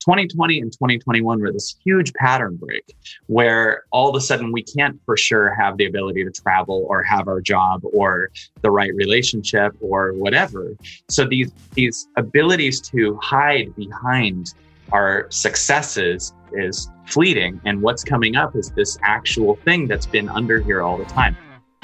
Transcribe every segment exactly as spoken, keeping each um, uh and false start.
twenty twenty and twenty twenty-one were this huge pattern break where all of a sudden we can't for sure have the ability to travel or have our job or the right relationship or whatever. So these, these abilities to hide behind our successes is fleeting. And what's coming up is this actual thing that's been under here all the time.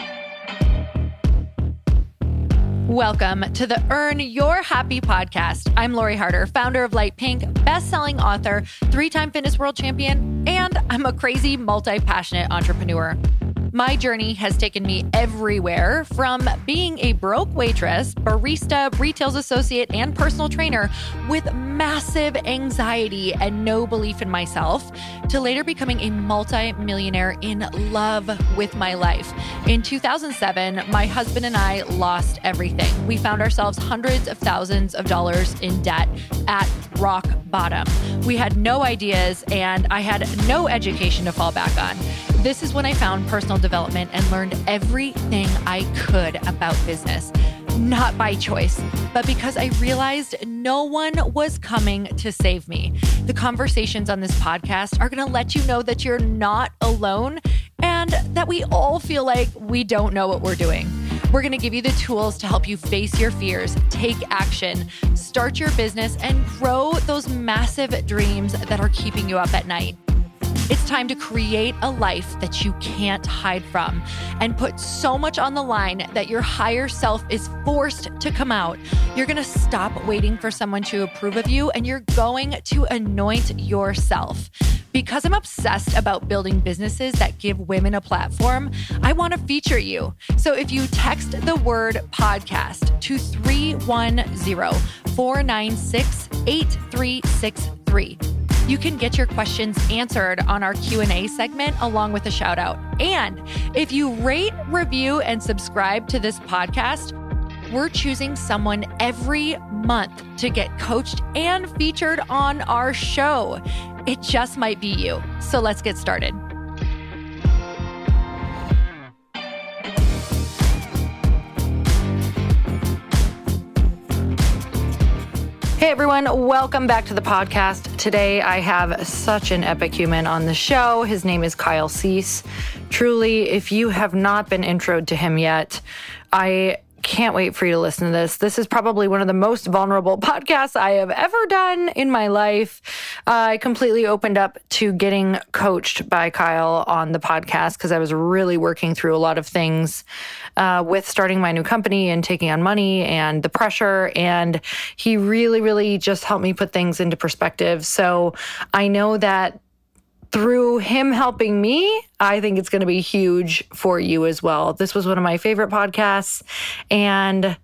Welcome to the Earn Your Happy podcast. I'm Lori Harder, founder of Light Pink, best-selling author, three-time fitness world champion, and I'm a crazy, multi-passionate entrepreneur. My journey has taken me everywhere, from being a broke waitress, barista, retail associate, and personal trainer with massive anxiety and no belief in myself, to later becoming a multi-millionaire in love with my life. In two thousand seven, my husband and I lost everything. We found ourselves hundreds of thousands of dollars in debt at rock bottom. We had no ideas, and I had no education to fall back on. This is when I found personal development and learned everything I could about business. Not by choice, but because I realized no one was coming to save me. The conversations on this podcast are going to let you know that you're not alone and that we all feel like we don't know what we're doing. We're going to give you the tools to help you face your fears, take action, start your business, and grow those massive dreams that are keeping you up at night. It's time to create a life that you can't hide from and put so much on the line that your higher self is forced to come out. You're going to stop waiting for someone to approve of you, and you're going to anoint yourself. Because I'm obsessed about building businesses that give women a platform, I want to feature you. So if you text the word podcast to three one zero, four nine six, eight three six three, you can get your questions answered on our Q and A segment along with a shout out. And if you rate, review, and subscribe to this podcast, we're choosing someone every month to get coached and featured on our show. It just might be you. So let's get started. Hey everyone, welcome back to the podcast. Today I have such an epic human on the show. His name is Kyle Cease. Truly, if you have not been introed to him yet, I can't wait for you to listen to this. This is probably one of the most vulnerable podcasts I have ever done in my life. Uh, I completely opened up to getting coached by Kyle on the podcast because I was really working through a lot of things uh, with starting my new company and taking on money and the pressure. And he really, really just helped me put things into perspective. So I know that through him helping me, I think it's going to be huge for you as well. This was one of my favorite podcasts, and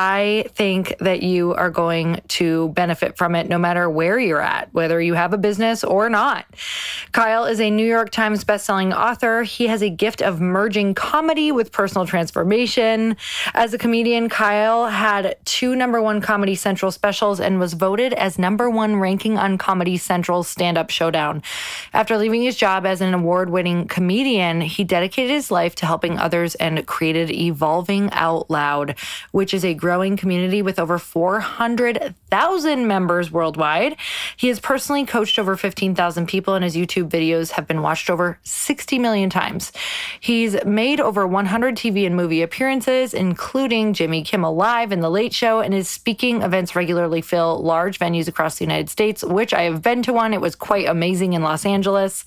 I think that you are going to benefit from it no matter where you're at, whether you have a business or not. Kyle is a New York Times bestselling author. He has a gift of merging comedy with personal transformation. As a comedian, Kyle had two number one Comedy Central specials and was voted as number one ranking on Comedy Central's Stand-Up Showdown. After leaving his job as an award-winning comedian, he dedicated his life to helping others and created Evolving Out Loud, which is a growing community with over four hundred thousand members worldwide. He has personally coached over fifteen thousand people, and his YouTube videos have been watched over sixty million times. He's made over one hundred T V and movie appearances, including Jimmy Kimmel Live and The Late Show, and his speaking events regularly fill large venues across the United States, which I have been to one. It was quite amazing in Los Angeles.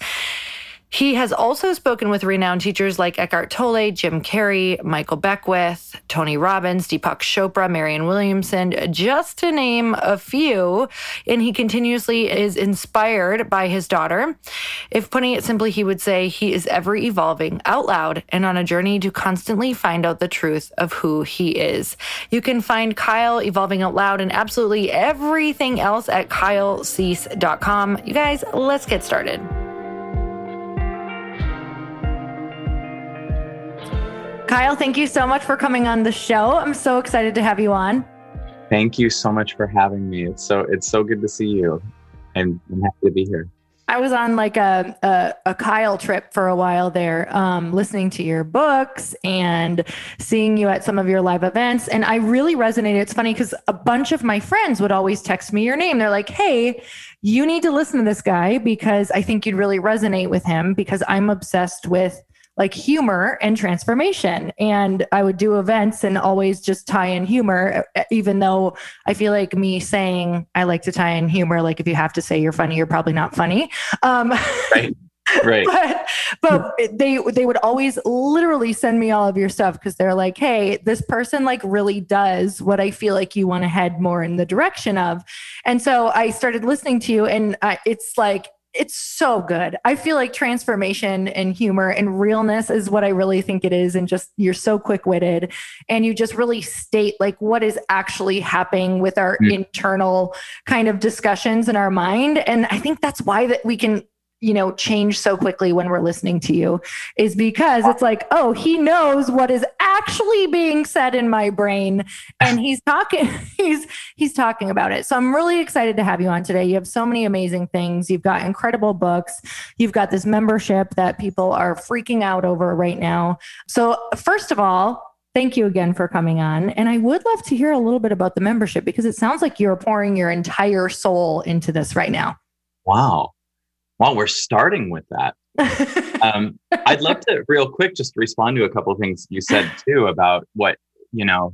He has also spoken with renowned teachers like Eckhart Tolle, Jim Carrey, Michael Beckwith, Tony Robbins, Deepak Chopra, Marianne Williamson, just to name a few. And he continuously is inspired by his daughter. If putting it simply, he would say he is ever evolving out loud and on a journey to constantly find out the truth of who he is. You can find Kyle Evolving Out Loud and absolutely everything else at kyle cease dot com. You guys, let's get started. Kyle, thank you so much for coming on the show. I'm so excited to have you on. Thank you so much for having me. It's so it's so good to see you, and I'm happy to be here. I was on like a, a, a Kyle trip for a while there, um, listening to your books and seeing you at some of your live events. And I really resonated. It's funny because a bunch of my friends would always text me your name. They're like, hey, you need to listen to this guy because I think you'd really resonate with him, because I'm obsessed with like humor and transformation. And I would do events and always just tie in humor, even though I feel like me saying I like to tie in humor, like if you have to say you're funny, you're probably not funny. Um, right. Right. but, but they, they would always literally send me all of your stuff because they're like, hey, this person like really does what I feel like you want to head more in the direction of. And so I started listening to you, and I, it's like, it's so good. I feel like transformation and humor and realness is what I really think it is. And just, you're so quick-witted, and you just really state like what is actually happening with our mm. internal kind of discussions in our mind. And I think that's why that we can, you know, change so quickly when we're listening to you, is because it's like, oh, he knows what is actually being said in my brain, and he's talking, he's, he's talking about it. So I'm really excited to have you on today. You have so many amazing things. You've got incredible books. You've got this membership that people are freaking out over right now. So first of all, thank you again for coming on. And I would love to hear a little bit about the membership, because it sounds like you're pouring your entire soul into this right now. Wow. Well, we're starting with that. um, I'd love to real quick just respond to a couple of things you said too about what, you know,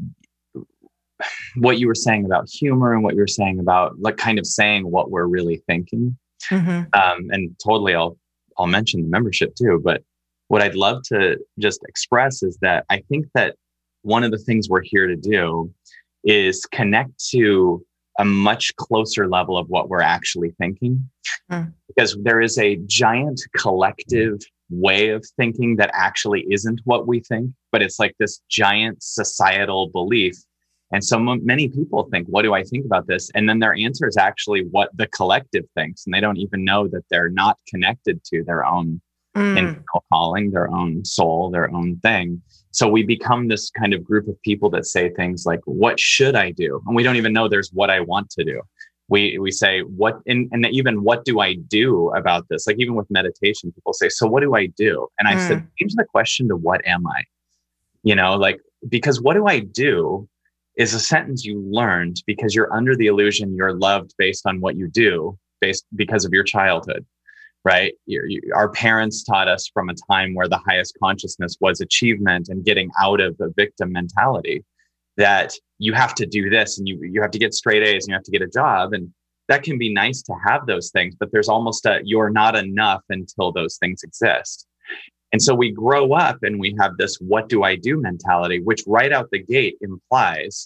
what you were saying about humor and what you were saying about like kind of saying what we're really thinking. Mm-hmm. Um, and totally, I'll, I'll mention the membership too. But what I'd love to just express is that I think that one of the things we're here to do is connect to a much closer level of what we're actually thinking. Mm. Because there is a giant collective way of thinking that actually isn't what we think, but it's like this giant societal belief. And so m- many people think, what do I think about this? And then their answer is actually what the collective thinks. And they don't even know that they're not connected to their own mm. internal calling, their own soul, their own thing. So we become this kind of group of people that say things like, what should I do? And we don't even know there's what I want to do. We we say, what, and, and even what do I do about this? Like even with meditation, people say, so what do I do? And I mm. said, change the question to what am I? You know, like, because what do I do is a sentence you learned because you're under the illusion you're loved based on what you do, based because of your childhood. Right? You're, you, our parents taught us from a time where the highest consciousness was achievement and getting out of the victim mentality, that you have to do this and you, you have to get straight A's and you have to get a job. And that can be nice to have those things, but there's almost a, you're not enough until those things exist. And so we grow up and we have this, what do I do mentality, which right out the gate implies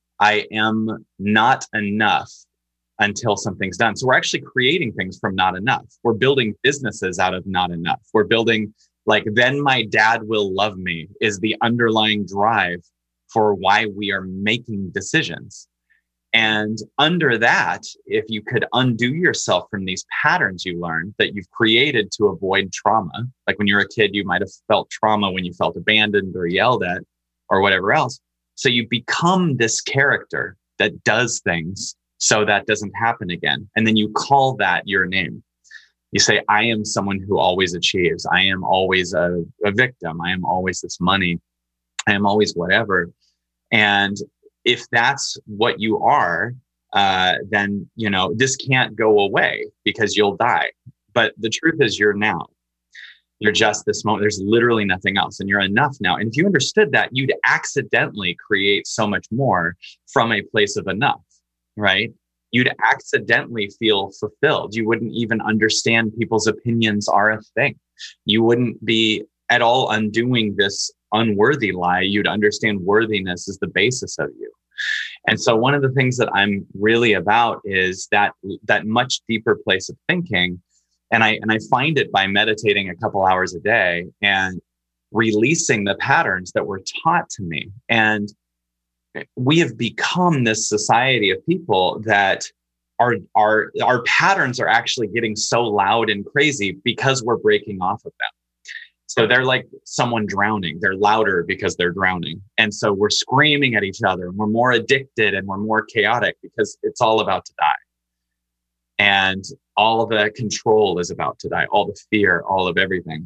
I am not enough until something's done. So we're actually creating things from not enough. We're building businesses out of not enough. We're building like, then my dad will love me is the underlying drive for why we are making decisions. And under that, if you could undo yourself from these patterns you learned that you've created to avoid trauma, like when you were a kid, you might have felt trauma when you felt abandoned or yelled at or whatever else. So you become this character that does things so that doesn't happen again. And then you call that your name. You say, I am someone who always achieves. I am always a, a victim. I am always this money. I am always whatever. And if that's what you are, uh, then, you know, this can't go away because you'll die. But the truth is you're now. You're just this moment. There's literally nothing else. And you're enough now. And if you understood that, you'd accidentally create so much more from a place of enough. Right? You'd accidentally feel fulfilled. You wouldn't even understand people's opinions are a thing. You wouldn't be at all undoing this unworthy lie. You'd understand worthiness is the basis of you. And so one of the things that I'm really about is that that much deeper place of thinking. And I and I find it by meditating a couple hours a day and releasing the patterns that were taught to me. And we have become this society of people that our, our, our patterns are actually getting so loud and crazy because we're breaking off of them. So they're like someone drowning. They're louder because they're drowning. And so we're screaming at each other and we're more addicted and we're more chaotic because it's all about to die. and all the control is about to die, all the fear, all of everything.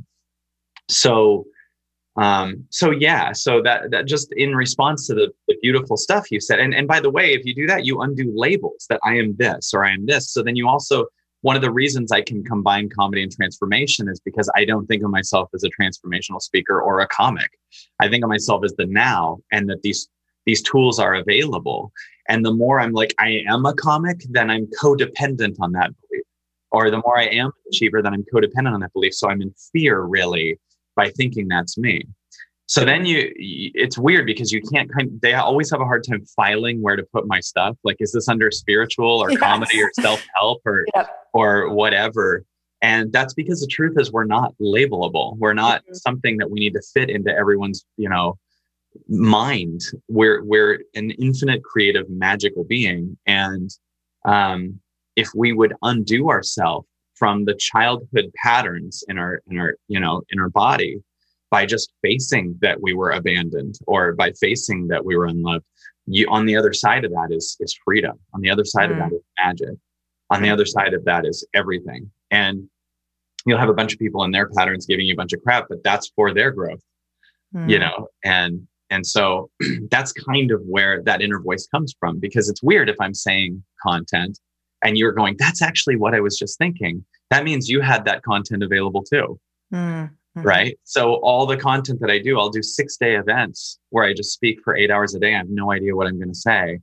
So, um, so yeah, so that, that just in response to the, the beautiful stuff you said, and, and by the way, if you do that, you undo labels that I am this or I am this. So then you also, one of the reasons I can combine comedy and transformation is because I don't think of myself as a transformational speaker or a comic. I think of myself as the now, and that these, these tools are available. And the more I'm like, I am a comic, then I'm codependent on that belief. Or the more I am an achiever, then I'm codependent on that belief. So I'm in fear, really, by thinking that's me. So then you, it's weird because you can't kind of, they always have a hard time filing where to put my stuff. Like, is this under spiritual or yes. comedy or self-help or, yep. or whatever? And that's because the truth is we're not labelable. We're not mm-hmm. something that we need to fit into everyone's, you know, mind. We're, we're an infinite, creative, magical being. And um, if we would undo ourselves from the childhood patterns in our, in our, you know, in our body, by just facing that we were abandoned or by facing that we were unloved, you, on the other side of that is, is freedom. On the other side mm. of that is magic. On the other side of that is everything. And you'll have a bunch of people in their patterns giving you a bunch of crap, but that's for their growth, mm. you know? And, and so that's kind of where that inner voice comes from, because it's weird if I'm saying content and you're going, that's actually what I was just thinking. That means you had that content available too. Mm. Mm-hmm. Right. So all the content that I do, I'll do six day events where I just speak for eight hours a day. I have no idea what I'm going to say.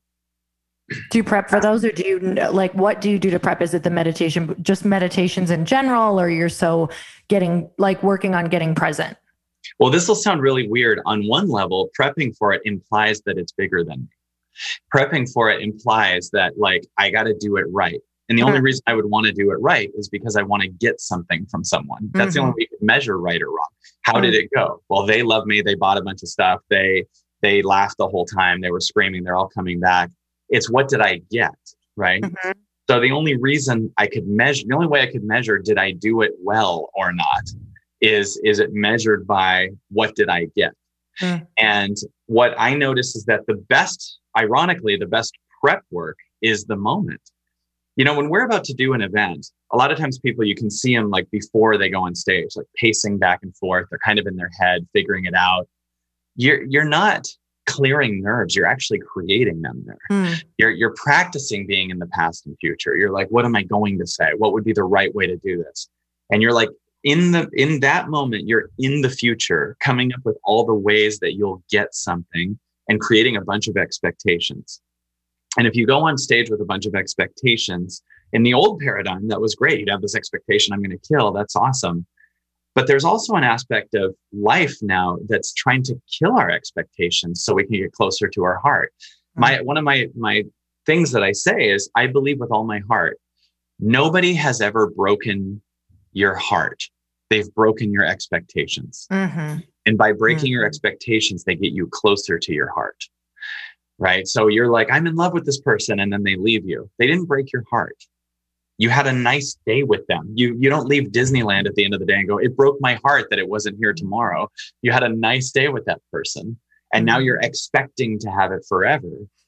Do you prep for those, or do you like, what do you do to prep? Is it the meditation, just meditations in general, or you're so getting like working on getting present? Well, this will sound really weird. On one level, prepping for it implies that it's bigger than me. Prepping for it implies that like, I got to do it right. And the only reason I would want to do it right is because I want to get something from someone. That's mm-hmm. the only way you can measure right or wrong. How mm-hmm. did it go? Well, they love me. They bought a bunch of stuff. They they laughed the whole time. They were screaming. They're all coming back. It's what did I get, right? Mm-hmm. So the only reason I could measure, the only way I could measure, did I do it well or not, is, is it measured by what did I get? Mm-hmm. And what I notice is that the best, ironically, the best prep work is the moment. You know, when we're about to do an event, a lot of times people, you can see them like before they go on stage, like pacing back and forth. They're kind of in their head, figuring it out. You're you're not clearing nerves. You're actually creating them there. Mm. You're you're practicing being in the past and future. You're like, what am I going to say? What would be the right way to do this? And you're like, in the in that moment, you're in the future, coming up with all the ways that you'll get something and creating a bunch of expectations. And if you go on stage with a bunch of expectations, in the old paradigm, that was great. You'd have this expectation, I'm going to kill. That's awesome. But there's also an aspect of life now that's trying to kill our expectations so we can get closer to our heart. Mm-hmm. My one of my my things that I say is, I believe with all my heart, nobody has ever broken your heart. They've broken your expectations. Mm-hmm. And by breaking mm-hmm. your expectations, they get you closer to your heart. Right. So you're like, I'm in love with this person. And then they leave you. They didn't break your heart. You had a nice day with them. You you don't leave Disneyland at the end of the day and go, it broke my heart that it wasn't here tomorrow. You had a nice day with that person. And now you're expecting to have it forever.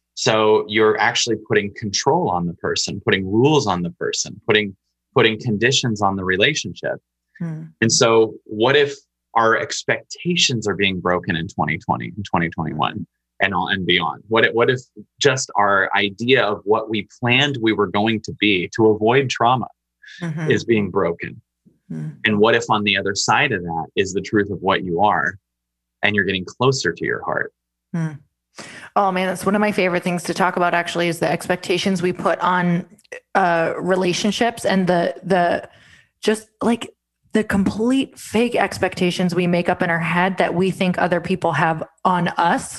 So you're actually putting control on the person, putting rules on the person, putting putting conditions on the relationship. Hmm. And so what if our expectations are being broken in twenty twenty and twenty twenty-one? And all and beyond. What if, what if just our idea of what we planned we were going to be to avoid trauma mm-hmm. is being broken? Mm-hmm. And what if on the other side of that is the truth of what you are, and you're getting closer to your heart? Mm. Oh man, that's one of my favorite things to talk about actually, is the expectations we put on uh, relationships, and the, the just like the complete fake expectations we make up in our head that we think other people have on us.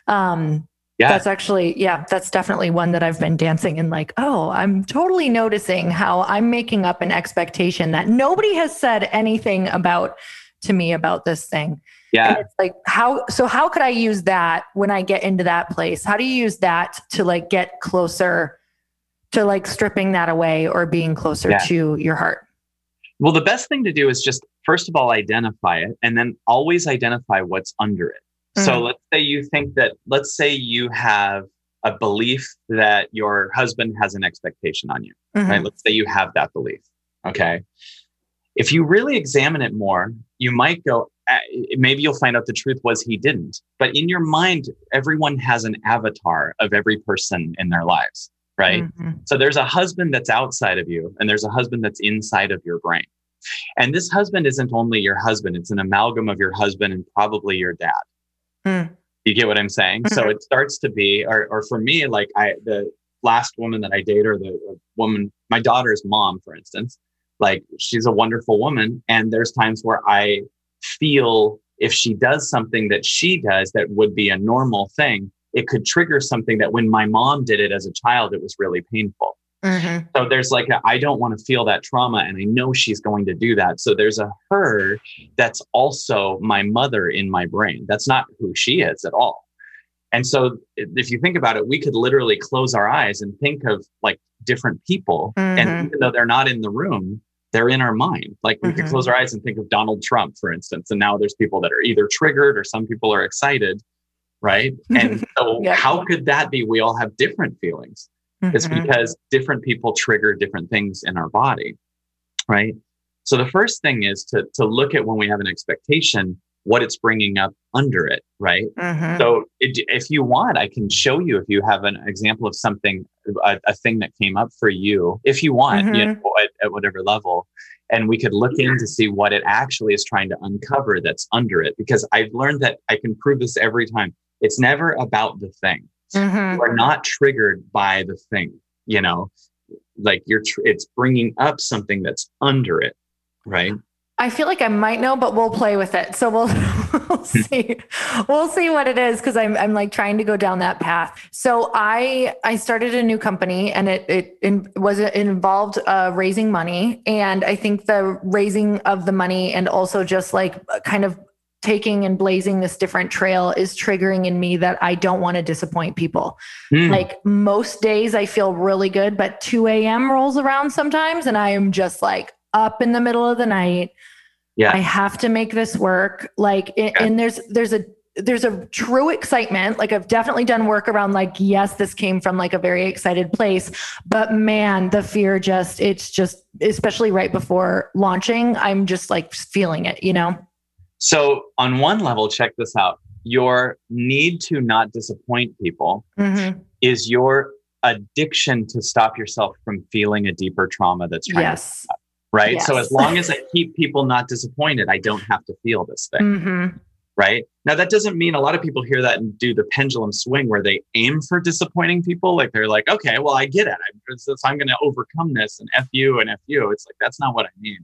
Um, yeah, that's actually, yeah, that's definitely one that I've been dancing in, like, oh, I'm totally noticing how I'm making up an expectation that nobody has said anything about to me about this thing. Yeah. And it's like, how, so how could I use that when I get into that place? How do you use that to like get closer to like stripping that away or being closer yeah. to your heart? Well, the best thing to do is just, first of all, identify it, and then always identify what's under it. So let's say you think that, let's say you have a belief that your husband has an expectation on you, Mm-hmm. right? Let's say you have that belief. Okay. If you really examine it more, you might go, uh, maybe you'll find out the truth was he didn't. But in your mind, everyone has an avatar of every person in their lives, right? Mm-hmm. So there's a husband that's outside of you, and there's a husband that's inside of your brain. And this husband isn't only your husband, it's an amalgam of your husband and probably your dad. Mm. You get what I'm saying? Mm-hmm. So it starts to be, or, or for me, like I, the last woman that I dated, or the woman, my daughter's mom, for instance, like she's a wonderful woman. And there's times where I feel if she does something that she does that would be a normal thing, it could trigger something that when my mom did it as a child, it was really painful. Mm-hmm. So there's like, a, I don't want to feel that trauma, and I know she's going to do that. So there's a her that's also my mother in my brain. That's not who she is at all. And so if you think about it, we could literally close our eyes and think of like different people. Mm-hmm. And even though they're not in the room, they're in our mind. Like we mm-hmm. could close our eyes and think of Donald Trump, for instance. And now there's people that are either triggered or some people are excited, right? And so yeah. How could that be? We all have different feelings. Mm-hmm. It's because different people trigger different things in our body, right? So the first thing is to, to look at when we have an expectation, what it's bringing up under it, right? Mm-hmm. So it, if you want, I can show you if you have an example of something, a, a thing that came up for you, if you want, mm-hmm. you know, at, at whatever level. And we could look yeah. in to see what it actually is trying to uncover that's under it. Because I've learned that I can prove this every time. It's never about the thing. Mm-hmm. You are not triggered by the thing, you know, like you're, tr- it's bringing up something that's under it, right? I feel like I might know, but we'll play with it. So we'll, we'll see, we'll see what it is. Cause I'm, I'm like trying to go down that path. So I, I started a new company, and it, it, it was, it involved uh, raising money. And I think the raising of the money and also just like kind of taking and blazing this different trail is triggering in me that I don't want to disappoint people. Mm. Like most days I feel really good, but two a.m. rolls around sometimes and I am just like up in the middle of the night. Yeah. I have to make this work. Like, okay. and there's, there's a, there's a true excitement. Like I've definitely done work around like, yes, this came from like a very excited place, but man, the fear just, it's just, especially right before launching, I'm just like feeling it, you know? So on one level, check this out. Your need to not disappoint people mm-hmm. is your addiction to stop yourself from feeling a deeper trauma that's trying yes. to, right? Yes. So as long as I keep people not disappointed, I don't have to feel this thing, mm-hmm. right? Now, that doesn't mean a lot of people hear that and do the pendulum swing where they aim for disappointing people. Like they're like, okay, well, I get it. I'm, so I'm going to overcome this and F you and F you. It's like, that's not what I mean.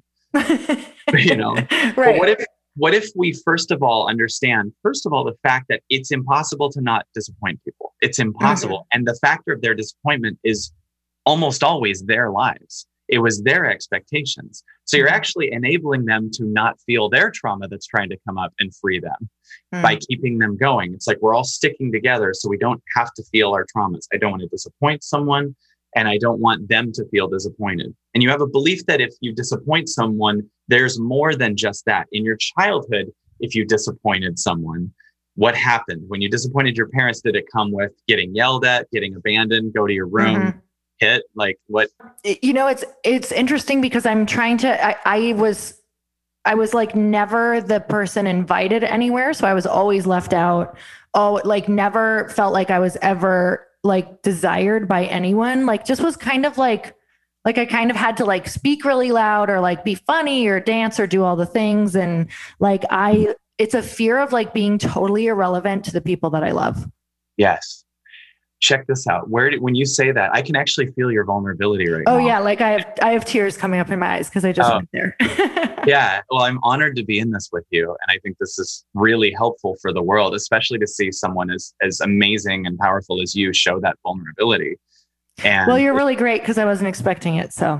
You know, right. But what if, What if we, first of all, understand, first of all, the fact that it's impossible to not disappoint people. It's impossible. Mm-hmm. And the factor of their disappointment is almost always their lives. It was their expectations. So you're actually enabling them to not feel their trauma that's trying to come up and free them mm-hmm. by keeping them going. It's like we're all sticking together so we don't have to feel our traumas. I don't want to disappoint someone, and I don't want them to feel disappointed. And you have a belief that if you disappoint someone, there's more than just that. In your childhood, if you disappointed someone, what happened? When you disappointed your parents, did it come with getting yelled at, getting abandoned, go to your room, mm-hmm. hit? Like what? You know, it's it's interesting because I'm trying to, I, I was, I was like never the person invited anywhere. So I was always left out. Oh, like never felt like I was ever like desired by anyone. Like just was kind of like, like I kind of had to like speak really loud or like be funny or dance or do all the things. And like, I, it's a fear of like being totally irrelevant to the people that I love. Yes. Check this out. Where did, when you say that, I can actually feel your vulnerability right oh, now. Oh yeah. Like I have, I have tears coming up in my eyes because I just oh. went there. Yeah. Well, I'm honored to be in this with you. And I think this is really helpful for the world, especially to see someone as, as amazing and powerful as you show that vulnerability. And well, you're really great because I wasn't expecting it. So,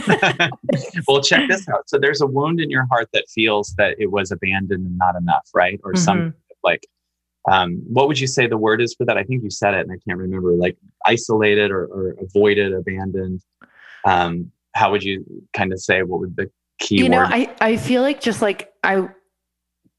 well, check this out. So there's a wound in your heart that feels that it was abandoned and not enough, right? Or mm-hmm. some like, um, what would you say the word is for that? I think you said it and I can't remember, like isolated or, or avoided, abandoned. Um, how would you kind of say, what would the key you word? know, I, I feel like just like I,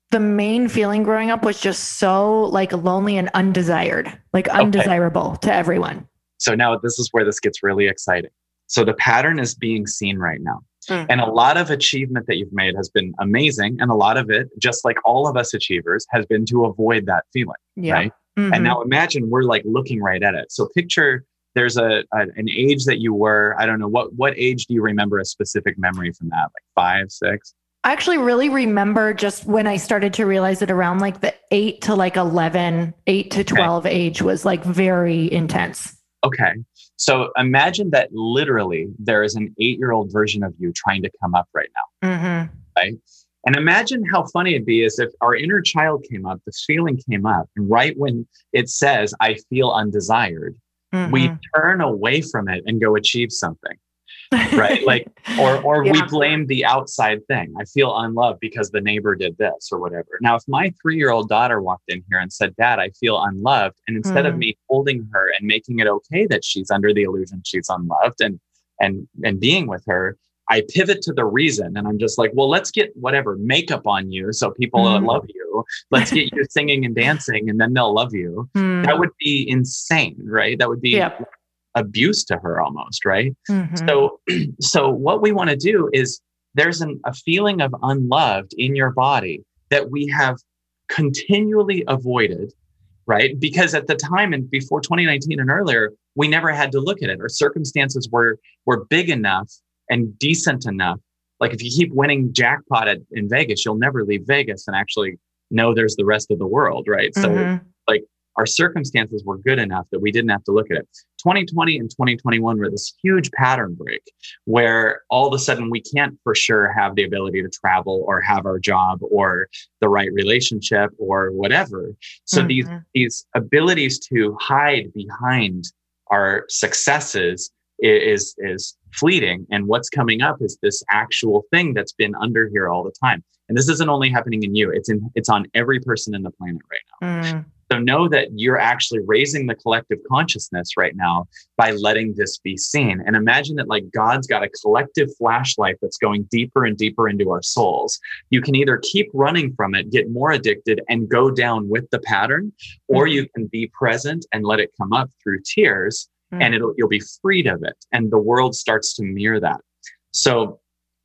the main feeling growing up was just so like lonely and undesired, like undesirable okay. to everyone. So now this is where this gets really exciting. So the pattern is being seen right now. Mm. And a lot of achievement that you've made has been amazing. And a lot of it, just like all of us achievers, has been to avoid that feeling, yeah. right? Mm-hmm. And now imagine we're like looking right at it. So picture there's a, a an age that you were, I don't know, what what age do you remember a specific memory from that? Like five, six? I actually really remember just when I started to realize it around like the eight to like eleven, eight to twelve okay. age was like very intense. Okay. So imagine that literally there is an eight-year-old version of you trying to come up right now. Mm-hmm. Right? And imagine how funny it'd be is if our inner child came up, this feeling came up, and right when it says, I feel undesired, mm-hmm. we turn away from it and go achieve something. Right? Like, or or yeah. we blame the outside thing. I feel unloved because the neighbor did this or whatever. Now, if my three-year-old daughter walked in here and said, Dad, I feel unloved. And instead mm. of me holding her and making it okay that she's under the illusion she's unloved and and and being with her, I pivot to the reason. And I'm just like, well, let's get whatever makeup on you so people mm. love you. Let's get you singing and dancing and then they'll love you. Mm. That would be insane, right? That would be yep. abuse to her almost, right? Mm-hmm. So, so what we want to do is there's an, a feeling of unloved in your body that we have continually avoided, right? Because at the time and before twenty nineteen and earlier, we never had to look at it. Our circumstances were were big enough and decent enough. Like if you keep winning jackpot at, in Vegas, you'll never leave Vegas and actually know there's the rest of the world, right? Mm-hmm. So like our circumstances were good enough that we didn't have to look at it. twenty twenty and twenty twenty-one were this huge pattern break where all of a sudden we can't for sure have the ability to travel or have our job or the right relationship or whatever. So mm-hmm. these, these abilities to hide behind our successes is, is fleeting. And what's coming up is this actual thing that's been under here all the time. And this isn't only happening in you. It's in, it's on every person in the planet right now. Mm. So know that you're actually raising the collective consciousness right now by letting this be seen. And imagine that like God's got a collective flashlight that's going deeper and deeper into our souls. You can either keep running from it, get more addicted and go down with the pattern, or you can be present and let it come up through tears mm-hmm. and it'll, you'll be freed of it. And the world starts to mirror that. So,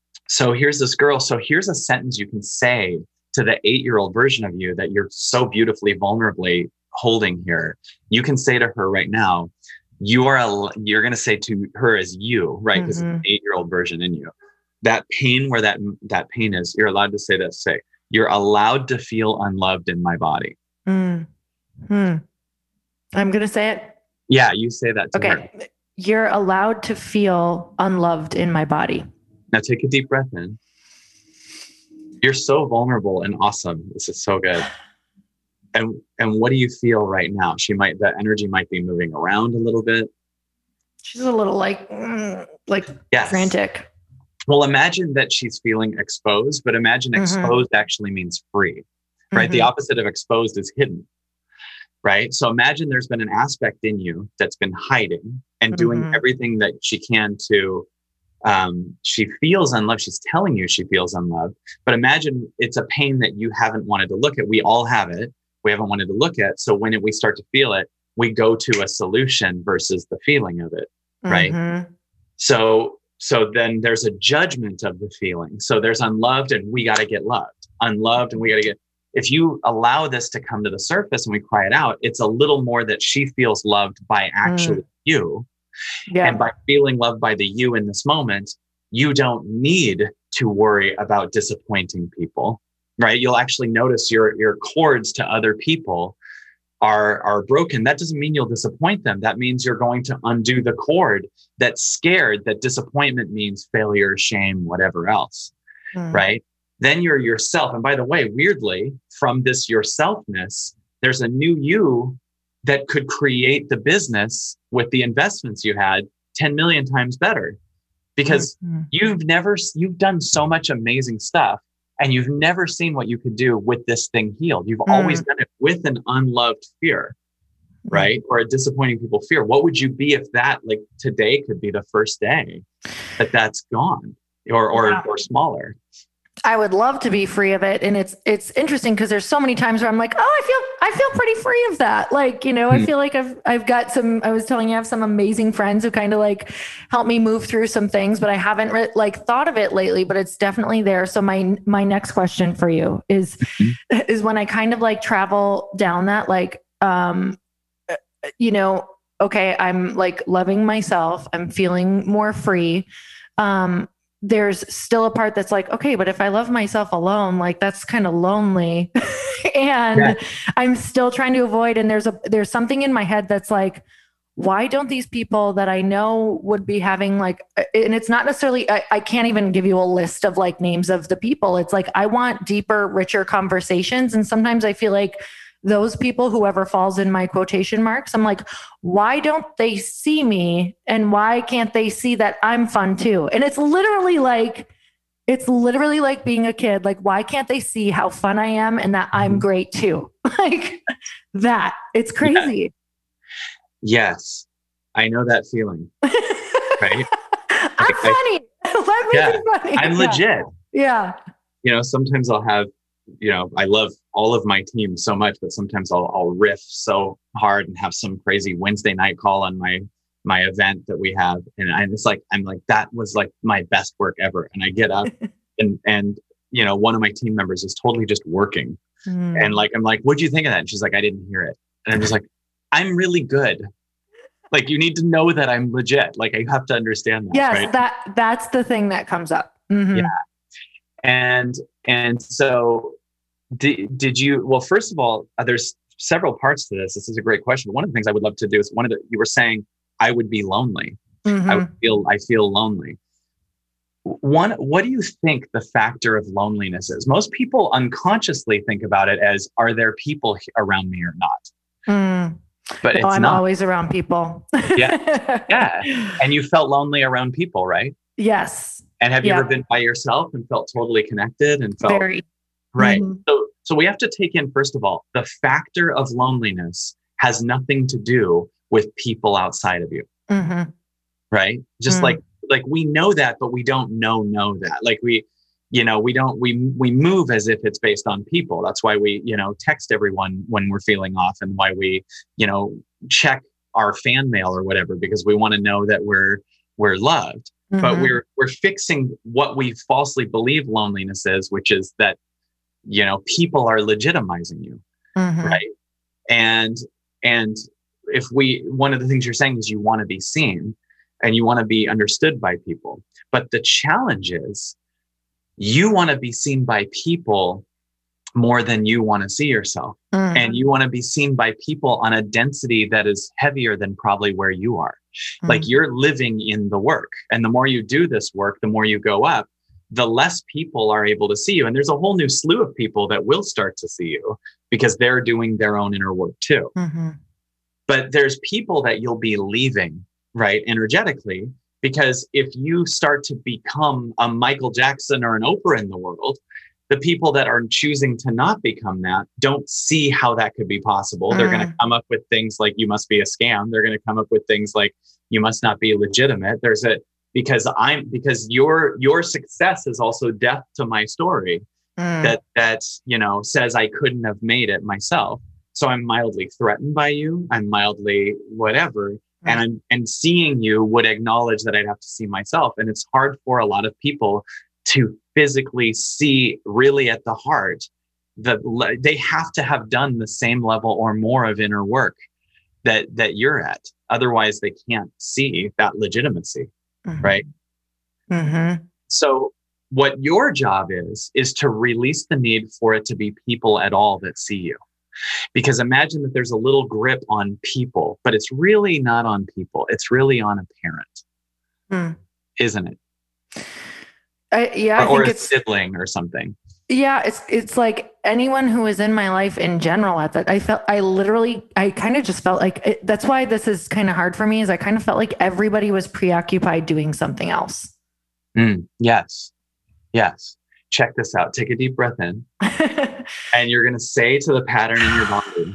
so here's this girl. So here's a sentence you can say to the eight-year-old version of you that you're so beautifully, vulnerably holding here. You can say to her right now, you are, a, you're going to say to her as you, right? Because mm-hmm. it's an eight-year-old version in you. That pain, where that, that pain is, you're allowed to say this, say, you're allowed to feel unloved in my body. Mm-hmm. I'm going to say it. Yeah, you say that to okay. her. You're allowed to feel unloved in my body. Now take a deep breath in. You're so vulnerable and awesome. This is so good. And and what do you feel right now? She might, that energy might be moving around a little bit. She's a little like, mm, like yes. frantic. Well, imagine that she's feeling exposed, but imagine mm-hmm. exposed actually means free, right? Mm-hmm. The opposite of exposed is hidden, right? So imagine there's been an aspect in you that's been hiding and doing mm-hmm. everything that she can to Um, she feels unloved. She's telling you she feels unloved, but imagine it's a pain that you haven't wanted to look at. We all have it. We haven't wanted to look at. So when it, we start to feel it, we go to a solution versus the feeling of it. Right. Mm-hmm. So, so then there's a judgment of the feeling. So there's unloved and we got to get loved, unloved. And we got to get, if you allow this to come to the surface and we cry it out, it's a little more that she feels loved by actually mm. you. Yeah. And by feeling loved by the you in this moment, you don't need to worry about disappointing people, right? You'll actually notice your, your cords to other people are, are broken. That doesn't mean you'll disappoint them. That means you're going to undo the cord that's scared that disappointment means failure, shame, whatever else, mm. right? Then you're yourself. And by the way, weirdly, from this yourselfness, there's a new you that could create the business with the investments you had ten million times better, because mm-hmm. you've never, you've done so much amazing stuff and you've never seen what you could do with this thing healed. You've mm-hmm. always done it with an unloved fear, right? Mm-hmm. Or a disappointing people fear. What would you be if that, like today could be the first day that that's gone or, or, yeah. or smaller? I would love to be free of it. And it's, it's interesting because there's so many times where I'm like, oh, I feel, I feel pretty free of that. Like, you know, I feel like I've, I've got some, I was telling you, I have some amazing friends who kind of like help me move through some things, but I haven't re- like thought of it lately, but it's definitely there. So my, my next question for you is, mm-hmm. is when I kind of like travel down that, like, um, you know, okay, I'm like loving myself. I'm feeling more free. Um, there's still a part that's like, okay, but if I love myself alone, like that's kind of lonely and yeah. I'm still trying to avoid. And there's a, there's something in my head that's like, why don't these people that I know would be having like, and it's not necessarily, I, I can't even give you a list of like names of the people. It's like, I want deeper, richer conversations. And sometimes I feel like those people, whoever falls in my quotation marks, I'm like, why don't they see me? And why can't they see that I'm fun too? And it's literally like, it's literally like being a kid. Like, why can't they see how fun I am and that I'm great too? Like that. It's crazy. Yeah. Yes. I know that feeling. Right? I'm like, funny. I, Let me yeah, be funny. I'm yeah. legit. Yeah. You know, sometimes I'll have, you know, I love all of my team so much, but sometimes I'll, I'll riff so hard and have some crazy Wednesday night call on my, my event that we have. And I, it's like, I'm like, that was like my best work ever. And I get up and, and, you know, one of my team members is totally just working. Mm. And like, I'm like, what'd you think of that? And she's like, I didn't hear it. And I'm just like, I'm really good. Like, you need to know that I'm legit. Like, I have to understand that. Yes. Right? that, that's the thing that comes up. Mm-hmm. Yeah. And, and so, Did, did you, well, first of all, uh, there's several parts to this. This is a great question. One of the things I would love to do is one of the, you were saying, I would be lonely. Mm-hmm. I would feel, I feel lonely. One, what do you think the factor of loneliness is? Most people unconsciously think about it as, are there people around me or not? Mm. But no, it's I'm not. always around people. Yeah. Yeah. And you felt lonely around people, right? Yes. And have you yep. ever been by yourself and felt totally connected and felt very right? Mm-hmm. So, so we have to take in, first of all, the factor of loneliness has nothing to do with people outside of you, mm-hmm. right? Just mm-hmm. like, like we know that, but we don't know, know that. Like we, you know, we don't, we, we move as if it's based on people. That's why we, you know, text everyone when we're feeling off and why we, you know, check our fan mail or whatever, because we want to know that we're, we're loved, mm-hmm. but we're, we're fixing what we falsely believe loneliness is, which is that, you know, people are legitimizing you, mm-hmm. right? And, and if we, one of the things you're saying is you want to be seen and you want to be understood by people. But the challenge is you want to be seen by people more than you want to see yourself. Mm-hmm. And you want to be seen by people on a density that is heavier than probably where you are. Mm-hmm. Like you're living in the work. And the more you do this work, the more you go up, the less people are able to see you. And there's a whole new slew of people that will start to see you because they're doing their own inner work too. Mm-hmm. But there's people that you'll be leaving, right, energetically, because if you start to become a Michael Jackson or an Oprah in the world, the people that are choosing to not become that don't see how that could be possible. Mm. They're going to come up with things like, you must be a scam. They're going to come up with things like, you must not be legitimate. There's a, because I'm, because your, your success is also death to my story mm. that, that, you know, says I couldn't have made it myself. So I'm mildly threatened by you. I'm mildly whatever. Mm. And I'm, and seeing you would acknowledge that I'd have to see myself. And it's hard for a lot of people to physically see really at the heart that they have to have done the same level or more of inner work that, that you're at. Otherwise they can't see that legitimacy. Mm-hmm. Right. Mm-hmm. So what your job is, is to release the need for it to be people at all that see you. Because imagine that there's a little grip on people, but it's really not on people. It's really on a parent, mm. isn't it? I, yeah, or, I think or a it's sibling or something. Yeah, it's it's like anyone who was in my life in general at that. I felt I literally I kind of just felt like it, that's why this is kind of hard for me. Is I kind of felt like everybody was preoccupied doing something else. Mm, yes, yes. Check this out. Take a deep breath in, and you're going to say to the pattern in your body,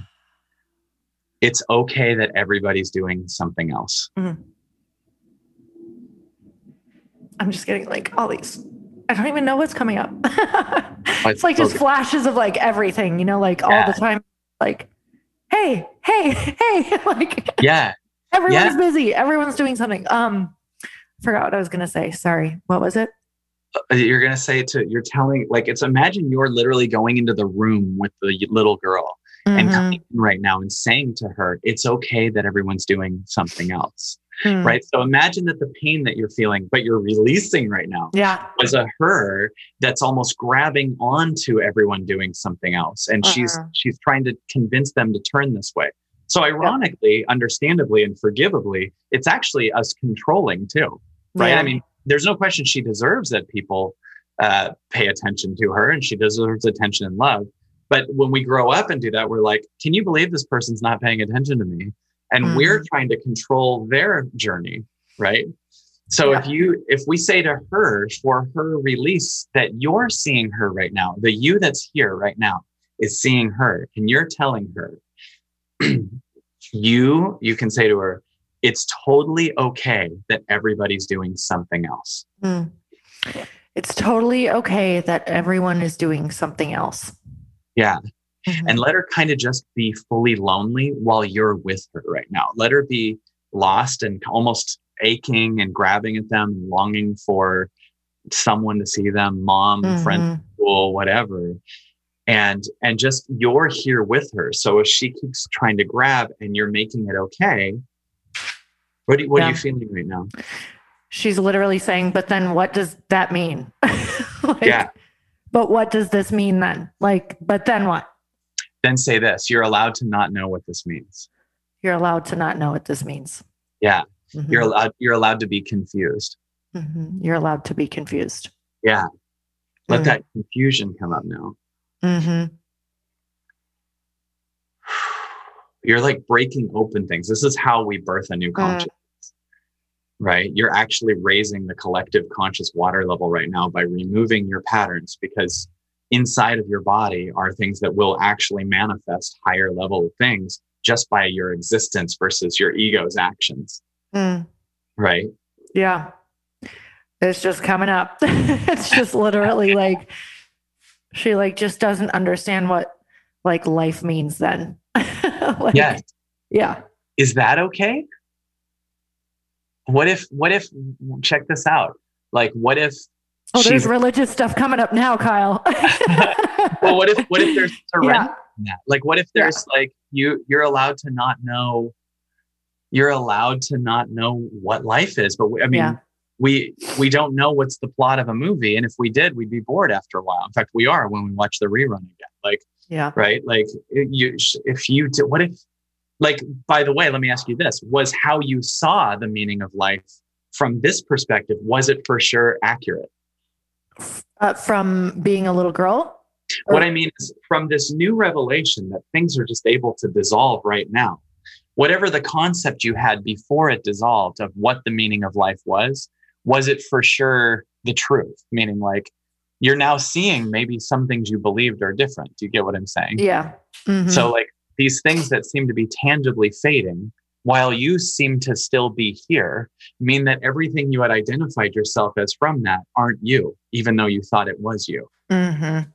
"It's okay that everybody's doing something else." Mm-hmm. I'm just getting like all these I don't even know what's coming up. It's like so just flashes of like everything, you know, like all yeah. the time. Like, hey, hey, hey, like yeah, everyone's yeah. busy. Everyone's doing something. Um, forgot what I was going to say. Sorry. What was it? You're going to say to, you're telling, like, it's imagine you're literally going into the room with the little girl mm-hmm. and coming in right now and saying to her, it's okay that everyone's doing something else. Mm. Right. So imagine that the pain that you're feeling, but you're releasing right now yeah. was a her that's almost grabbing onto everyone doing something else. And uh-huh. she's, she's trying to convince them to turn this way. So ironically, yeah. understandably, and forgivably, it's actually us controlling too. Right. Yeah. I mean, there's no question she deserves that people uh, pay attention to her and she deserves attention and love. But when we grow up and do that, we're like, can you believe this person's not paying attention to me? And mm. we're trying to control their journey, right? So yeah. if you, if we say to her for her release that you're seeing her right now, the you that's here right now is seeing her, and you're telling her, you, you can say to her, it's totally okay that everybody's doing something else. Mm. It's totally okay that everyone is doing something else. Yeah. Mm-hmm. And let her kind of just be fully lonely while you're with her right now. Let her be lost and almost aching and grabbing at them, longing for someone to see them, mom, mm-hmm. friend, school, whatever. And, and just you're here with her. So if she keeps trying to grab and you're making it okay, what, do, what yeah. are you feeling right now? She's literally saying, but then what does that mean? like, yeah. But what does this mean then? Like, but then what? Then say this, you're allowed to not know what this means. You're allowed to not know what this means. Yeah. Mm-hmm. You're allowed, you're allowed to be confused. Mm-hmm. You're allowed to be confused. Yeah. Let mm. that confusion come up now. Mm-hmm. You're like breaking open things. This is how we birth a new consciousness, mm. right? You're actually raising the collective conscious water level right now by removing your patterns, because inside of your body are things that will actually manifest higher level things just by your existence versus your ego's actions. Mm. Right? Yeah. It's just coming up. It's just literally like, she like just doesn't understand what like life means then. like, yes. Yeah. Is that okay? What if, what if, check this out. Like, what if, oh, there's religious stuff coming up now, Kyle. well, what if, what if there's surrender yeah. in that? Like, what if there's yeah. like, you, you're allowed to not know, you're allowed to not know what life is. But we, I mean, yeah. we, we don't know what's the plot of a movie. And if we did, we'd be bored after a while. In fact, we are when we watch the rerun again. Like, yeah. right. Like you, if you, did, what if, like, by the way, let me ask you this, was how you saw the meaning of life from this perspective, was it for sure accurate? Uh, from being a little girl? Or? What I mean is from this new revelation that things are just able to dissolve right now. Whatever the concept you had before it dissolved of what the meaning of life was, was it for sure the truth? Meaning like you're now seeing maybe some things you believed are different. Do you get what I'm saying? Yeah. Mm-hmm. So like these things that seem to be tangibly fading while you seem to still be here mean that everything you had identified yourself as from that aren't you, even though you thought it was you. Mm-hmm.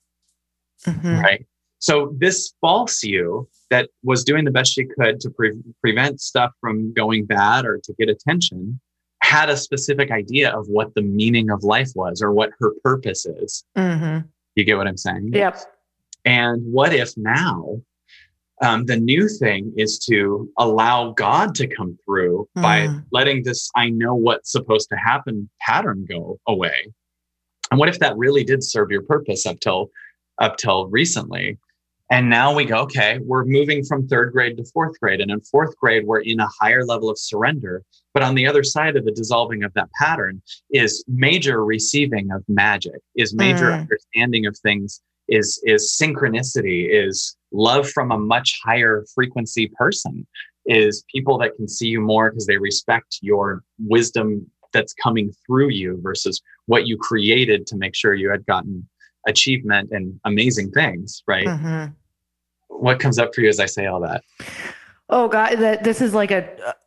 Mm-hmm. Right? So this false you that was doing the best she could to pre- prevent stuff from going bad or to get attention had a specific idea of what the meaning of life was or what her purpose is. Mm-hmm. You get what I'm saying? Yep. And what if now Um, the new thing is to allow God to come through mm. by letting this, I know what's supposed to happen pattern go away. And what if that really did serve your purpose up till, up till recently? And now we go, okay, we're moving from third grade to fourth grade. And in fourth grade, we're in a higher level of surrender. But on the other side of the dissolving of that pattern is major receiving of magic, is major mm. understanding of things, is, is synchronicity, is love from a much higher frequency person, is people that can see you more because they respect your wisdom that's coming through you versus what you created to make sure you had gotten achievement and amazing things, right? Mm-hmm. What comes up for you as I say all that? Oh God, that this is like a,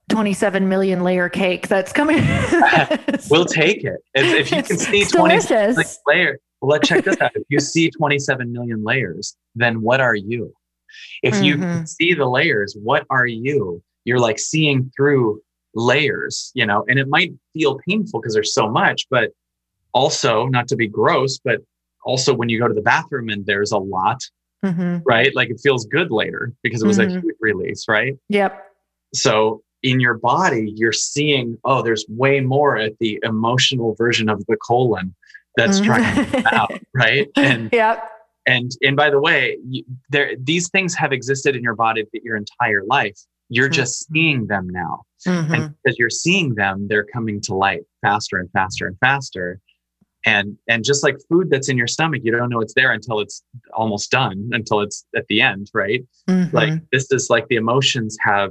twenty-seven million layer cake that's coming. We'll take it. If, if you can see twenty-seven million layers, well, let's check this out. If you see twenty-seven million layers, then what are you? If mm-hmm. you can see the layers, what are you? You're like seeing through layers, you know, and it might feel painful because there's so much, but also, not to be gross, but also when you go to the bathroom and there's a lot, mm-hmm. right? Like it feels good later because it was mm-hmm. a huge release, right? Yep. So in your body, you're seeing, oh, there's way more at the emotional version of the colon that's mm-hmm. trying to come out, right? And yep. And and by the way, you, there these things have existed in your body your entire life. You're mm-hmm. just seeing them now. Mm-hmm. And because you're seeing them, they're coming to light faster and faster and faster. And and just like food that's in your stomach, you don't know it's there until it's almost done, until it's at the end, right? Mm-hmm. Like this is like the emotions have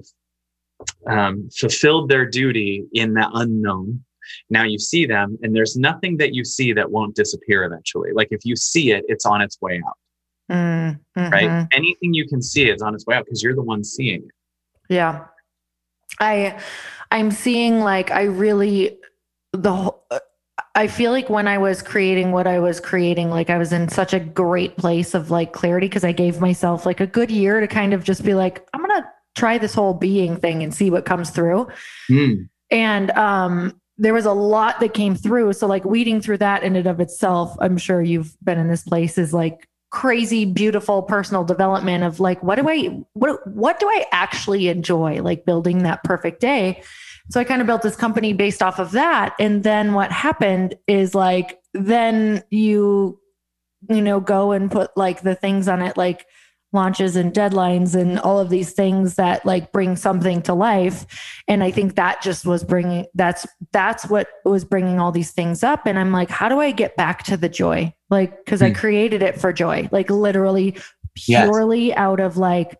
um, fulfilled their duty in the unknown. Now you see them, and there's nothing that you see that won't disappear eventually. Like if you see it, it's on its way out, mm-hmm. right? Anything you can see is on its way out because you're the one seeing it. Yeah, I I'm seeing like I really the whole. I feel like when I was creating what I was creating, like I was in such a great place of like clarity because I gave myself like a good year to kind of just be like, I'm going to try this whole being thing and see what comes through. Mm. And um, there was a lot that came through. So like weeding through that in and of itself, I'm sure you've been in this place is like crazy, beautiful personal development of like, what do I, what, what do I actually enjoy? Like building that perfect day. So I kind of built this company based off of that. And then what happened is like, then you, you know, go and put like the things on it, like launches and deadlines and all of these things that like bring something to life. And I think that just was bringing, that's, that's what was bringing all these things up. And I'm like, how do I get back to the joy? Like, cause mm. I created it for joy, like literally purely yes. out of like,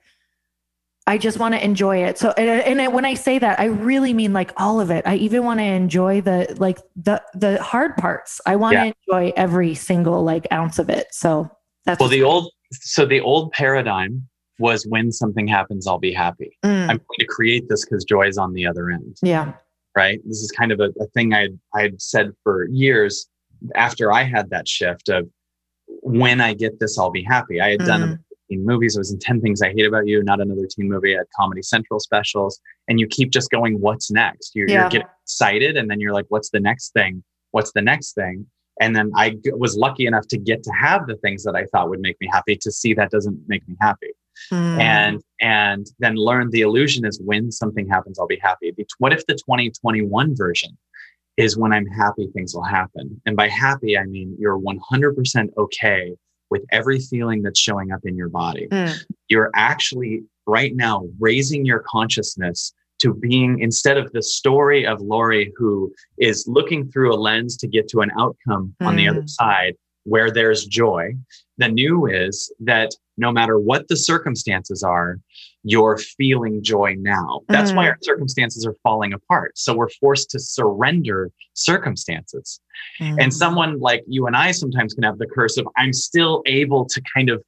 I just want to enjoy it. So, and, and when I say that, I really mean like all of it. I even want to enjoy the, like the, the hard parts. I want yeah. to enjoy every single like ounce of it. So that's well, the old, so the old paradigm was when something happens, I'll be happy. Mm. I'm going to create this because joy is on the other end. Yeah. Right. This is kind of a, a thing I I'd said for years after I had that shift of when I get this, I'll be happy. I had mm. done a teen movies. I was in ten Things I Hate About You, not another teen movie at Comedy Central specials. And you keep just going, what's next? You're, yeah. you're getting excited. And then you're like, what's the next thing? What's the next thing? And then I g- was lucky enough to get to have the things that I thought would make me happy to see that doesn't make me happy. Mm. And, and then learn the illusion is when something happens, I'll be happy. What if the twenty twenty-one version is when I'm happy, things will happen. And by happy, I mean, you're one hundred percent okay with every feeling that's showing up in your body. Mm. You're actually right now raising your consciousness to being, instead of the story of Lori, who is looking through a lens to get to an outcome mm. on the other side where there's joy. The new is that no matter what the circumstances are, you're feeling joy now. That's mm. why our circumstances are falling apart. So we're forced to surrender circumstances. Mm. And someone like you and I sometimes can have the curse of, I'm still able to kind of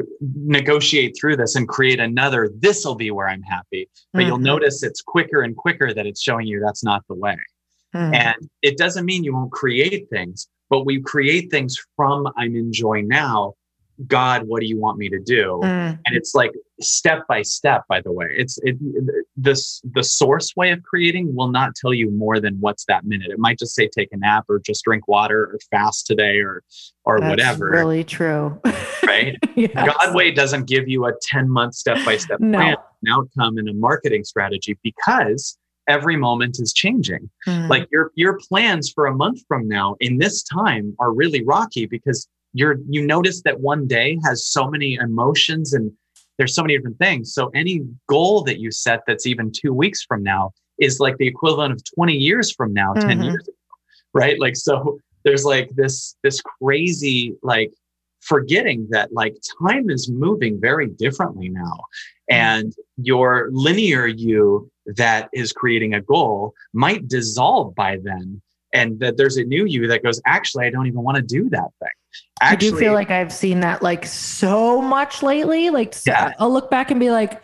negotiate through this and create another, this will be where I'm happy. But mm-hmm. you'll notice it's quicker and quicker that it's showing you that's not the way. Mm. And it doesn't mean you won't create things, but we create things from I'm in joy now. God, what do you want me to do? Mm. And it's like step by step, by the way. It's it this the source way of creating will not tell you more than what's that minute. It might just say take a nap or just drink water or fast today or or That's whatever. Really true. Right? Yes. God way doesn't give you a ten month step by step no. plan, an outcome and a marketing strategy because every moment is changing. Mm. Like your your plans for a month from now in this time are really rocky because You're, you notice that one day has so many emotions and there's so many different things. So any goal that you set that's even two weeks from now is like the equivalent of twenty years from now, mm-hmm. ten years ago, right? Like, so there's like this, this crazy, like forgetting that like time is moving very differently now. Mm-hmm. And your linear you that is creating a goal might dissolve by then. And that there's a new you that goes, actually, I don't even want to do that thing. Actually, I do feel like I've seen that like so much lately. Like yeah. I'll look back and be like,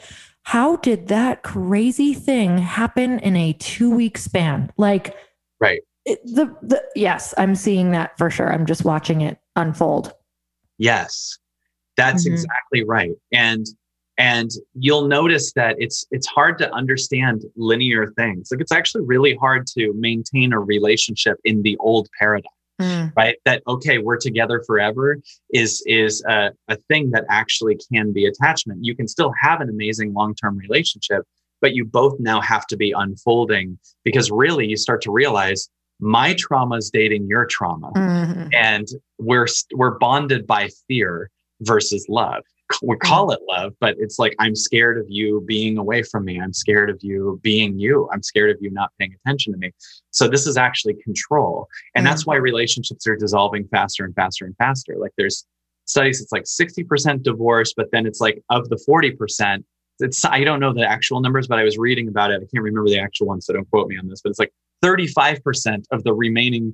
how did that crazy thing happen in a two week span? Like, right. It, the, the, yes, I'm seeing that for sure. I'm just watching it unfold. Yes, that's mm-hmm. exactly right. And, and you'll notice that it's, it's hard to understand linear things. Like it's actually really hard to maintain a relationship in the old paradigm. Mm. Right. That, okay, we're together forever is, is a, a thing that actually can be attachment. You can still have an amazing long-term relationship, but you both now have to be unfolding, because really you start to realize my trauma is dating your trauma. Mm-hmm. And we're, we're bonded by fear versus love. We call it love, but it's like, I'm scared of you being away from me. I'm scared of you being you. I'm scared of you not paying attention to me. So this is actually control. And mm. that's why relationships are dissolving faster and faster and faster. Like there's studies, it's like sixty percent divorce, but then it's like of the forty percent, it's, I don't know the actual numbers, but I was reading about it. I can't remember the actual one, so don't quote me on this, but it's like thirty-five percent of the remaining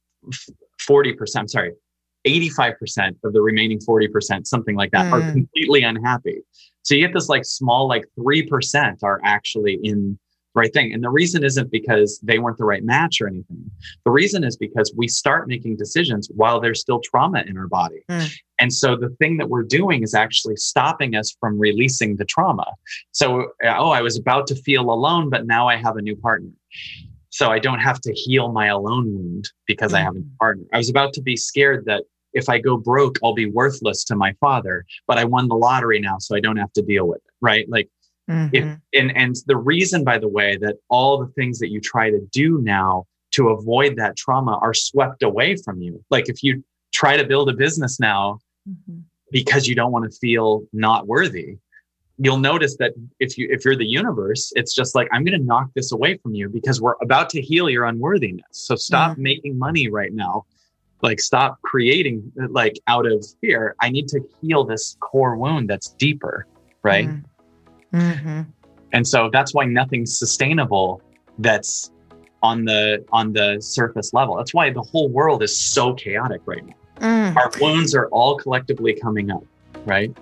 forty percent, I'm sorry, eighty-five percent of the remaining forty percent, something like that, mm. are completely unhappy. So you get this like small, like three percent are actually in the right thing. And the reason isn't because they weren't the right match or anything. The reason is because we start making decisions while there's still trauma in our body. Mm. And so the thing that we're doing is actually stopping us from releasing the trauma. So, oh, I was about to feel alone, but now I have a new partner. So I don't have to heal my alone wound because mm. I have a partner. I was about to be scared that if I go broke, I'll be worthless to my father, but I won the lottery now, so I don't have to deal with it, right? Like, mm-hmm. if, and, and the reason, by the way, that all the things that you try to do now to avoid that trauma are swept away from you. Like if you try to build a business now mm-hmm. because you don't want to feel not worthy, you'll notice that if you, if you're the universe, it's just like, I'm going to knock this away from you because we're about to heal your unworthiness. So stop mm-hmm. making money right now. Like stop creating like out of fear. I need to heal this core wound that's deeper. Right. Mm-hmm. And so that's why nothing's sustainable that's on the, on the surface level. That's why the whole world is so chaotic right now. Mm. Our wounds are all collectively coming up. Right.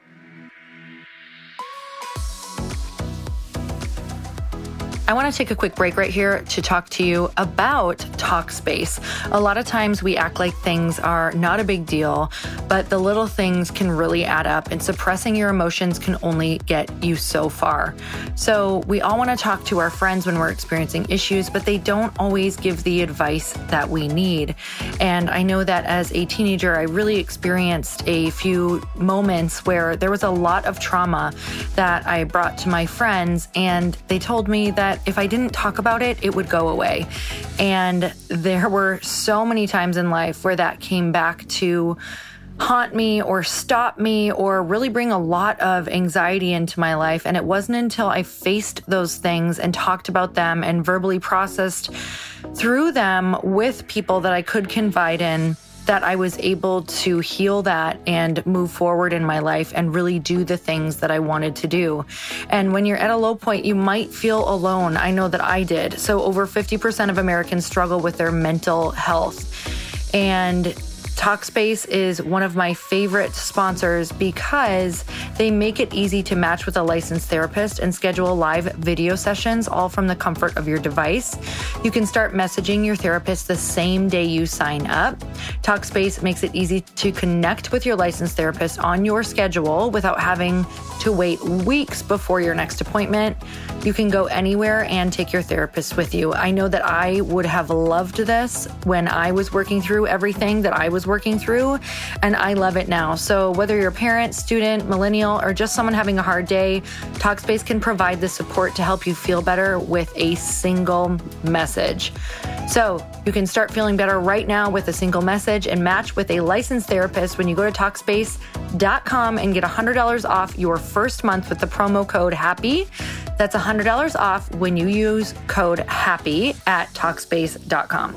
I want to take a quick break right here to talk to you about Talkspace. A lot of times we act like things are not a big deal, but the little things can really add up, and suppressing your emotions can only get you so far. So we all want to talk to our friends when we're experiencing issues, but they don't always give the advice that we need. And I know that as a teenager, I really experienced a few moments where there was a lot of trauma that I brought to my friends, and they told me that if I didn't talk about it, it would go away. And there were so many times in life where that came back to haunt me or stop me or really bring a lot of anxiety into my life. And it wasn't until I faced those things and talked about them and verbally processed through them with people that I could confide in that I was able to heal that and move forward in my life and really do the things that I wanted to do. And when you're at a low point, you might feel alone. I know that I did. So over fifty percent of Americans struggle with their mental health. And Talkspace is one of my favorite sponsors because they make it easy to match with a licensed therapist and schedule live video sessions all from the comfort of your device. You can start messaging your therapist the same day you sign up. Talkspace makes it easy to connect with your licensed therapist on your schedule without having to wait weeks before your next appointment. You can go anywhere and take your therapist with you. I know that I would have loved this when I was working through everything that I was working through, and I love it now. So whether you're a parent, student, millennial, or just someone having a hard day, Talkspace can provide the support to help you feel better with a single message. So you can start feeling better right now with a single message and match with a licensed therapist when you go to Talkspace dot com and get one hundred dollars off your first month with the promo code HAPPY. That's one hundred dollars off when you use code HAPPY at Talkspace dot com.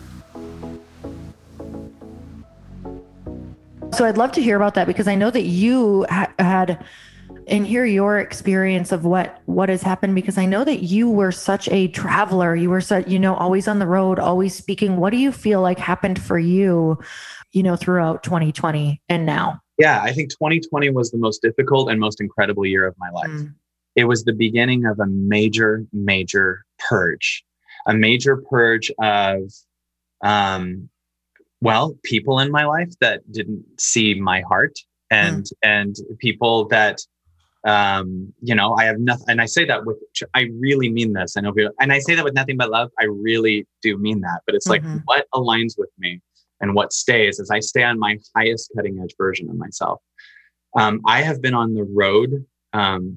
So I'd love to hear about that because I know that you ha- had and hear your experience of what, what has happened, because I know that you were such a traveler. You were such, you know, always on the road, always speaking. What do you feel like happened for you, you know, throughout twenty twenty and now? Yeah, I think twenty twenty was the most difficult and most incredible year of my life. Mm. it was the beginning of a major, major purge, a major purge of, um, well, people in my life that didn't see my heart, and, mm. and people that, um, you know, I have nothing, and I say that with, I really mean this. I know people, and I say that with nothing but love. I really do mean that, but it's mm-hmm. like what aligns with me and what stays as I stay on my highest cutting edge version of myself. Um, I have been on the road. Um,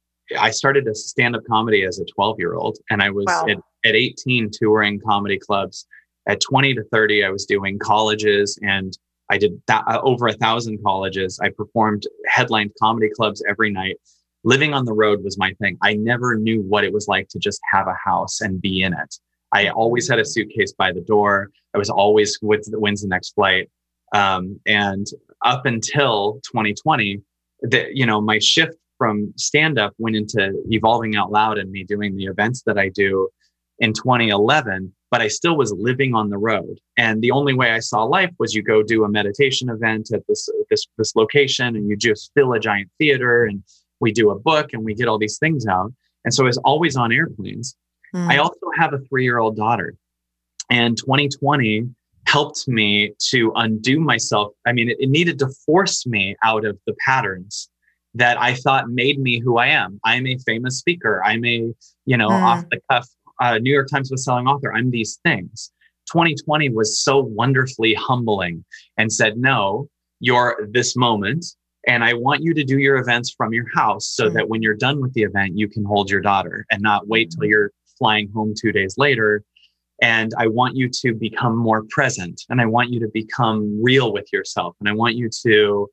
I started a stand-up comedy as a twelve year old, and I was wow. at, at eighteen touring comedy clubs. At twenty to thirty, I was doing colleges, and I did th- uh, over a thousand colleges. I performed headlined comedy clubs every night. Living on the road was my thing. I never knew what it was like to just have a house and be in it. I always had a suitcase by the door. I was always with the when's the next flight. Um, and up until twenty twenty, the, you know, my shift from stand-up went into Evolving Out Loud and me doing the events that I do in twenty eleven. But I still was living on the road. And the only way I saw life was you go do a meditation event at this, this, this location, and you just fill a giant theater, and we do a book, and we get all these things out. And so I was always on airplanes. Mm. I also have a three-year-old daughter, and twenty twenty helped me to undo myself. I mean, it, it needed to force me out of the patterns that I thought made me who I am. I'm a famous speaker. I'm a, you know, mm. off the cuff Uh, New York Times bestselling author. I'm these things. twenty twenty was so wonderfully humbling and said, no, you're this moment. And I want you to do your events from your house so mm-hmm. that when you're done with the event, you can hold your daughter and not wait till you're flying home two days later. And I want you to become more present. And I want you to become real with yourself. And I want you to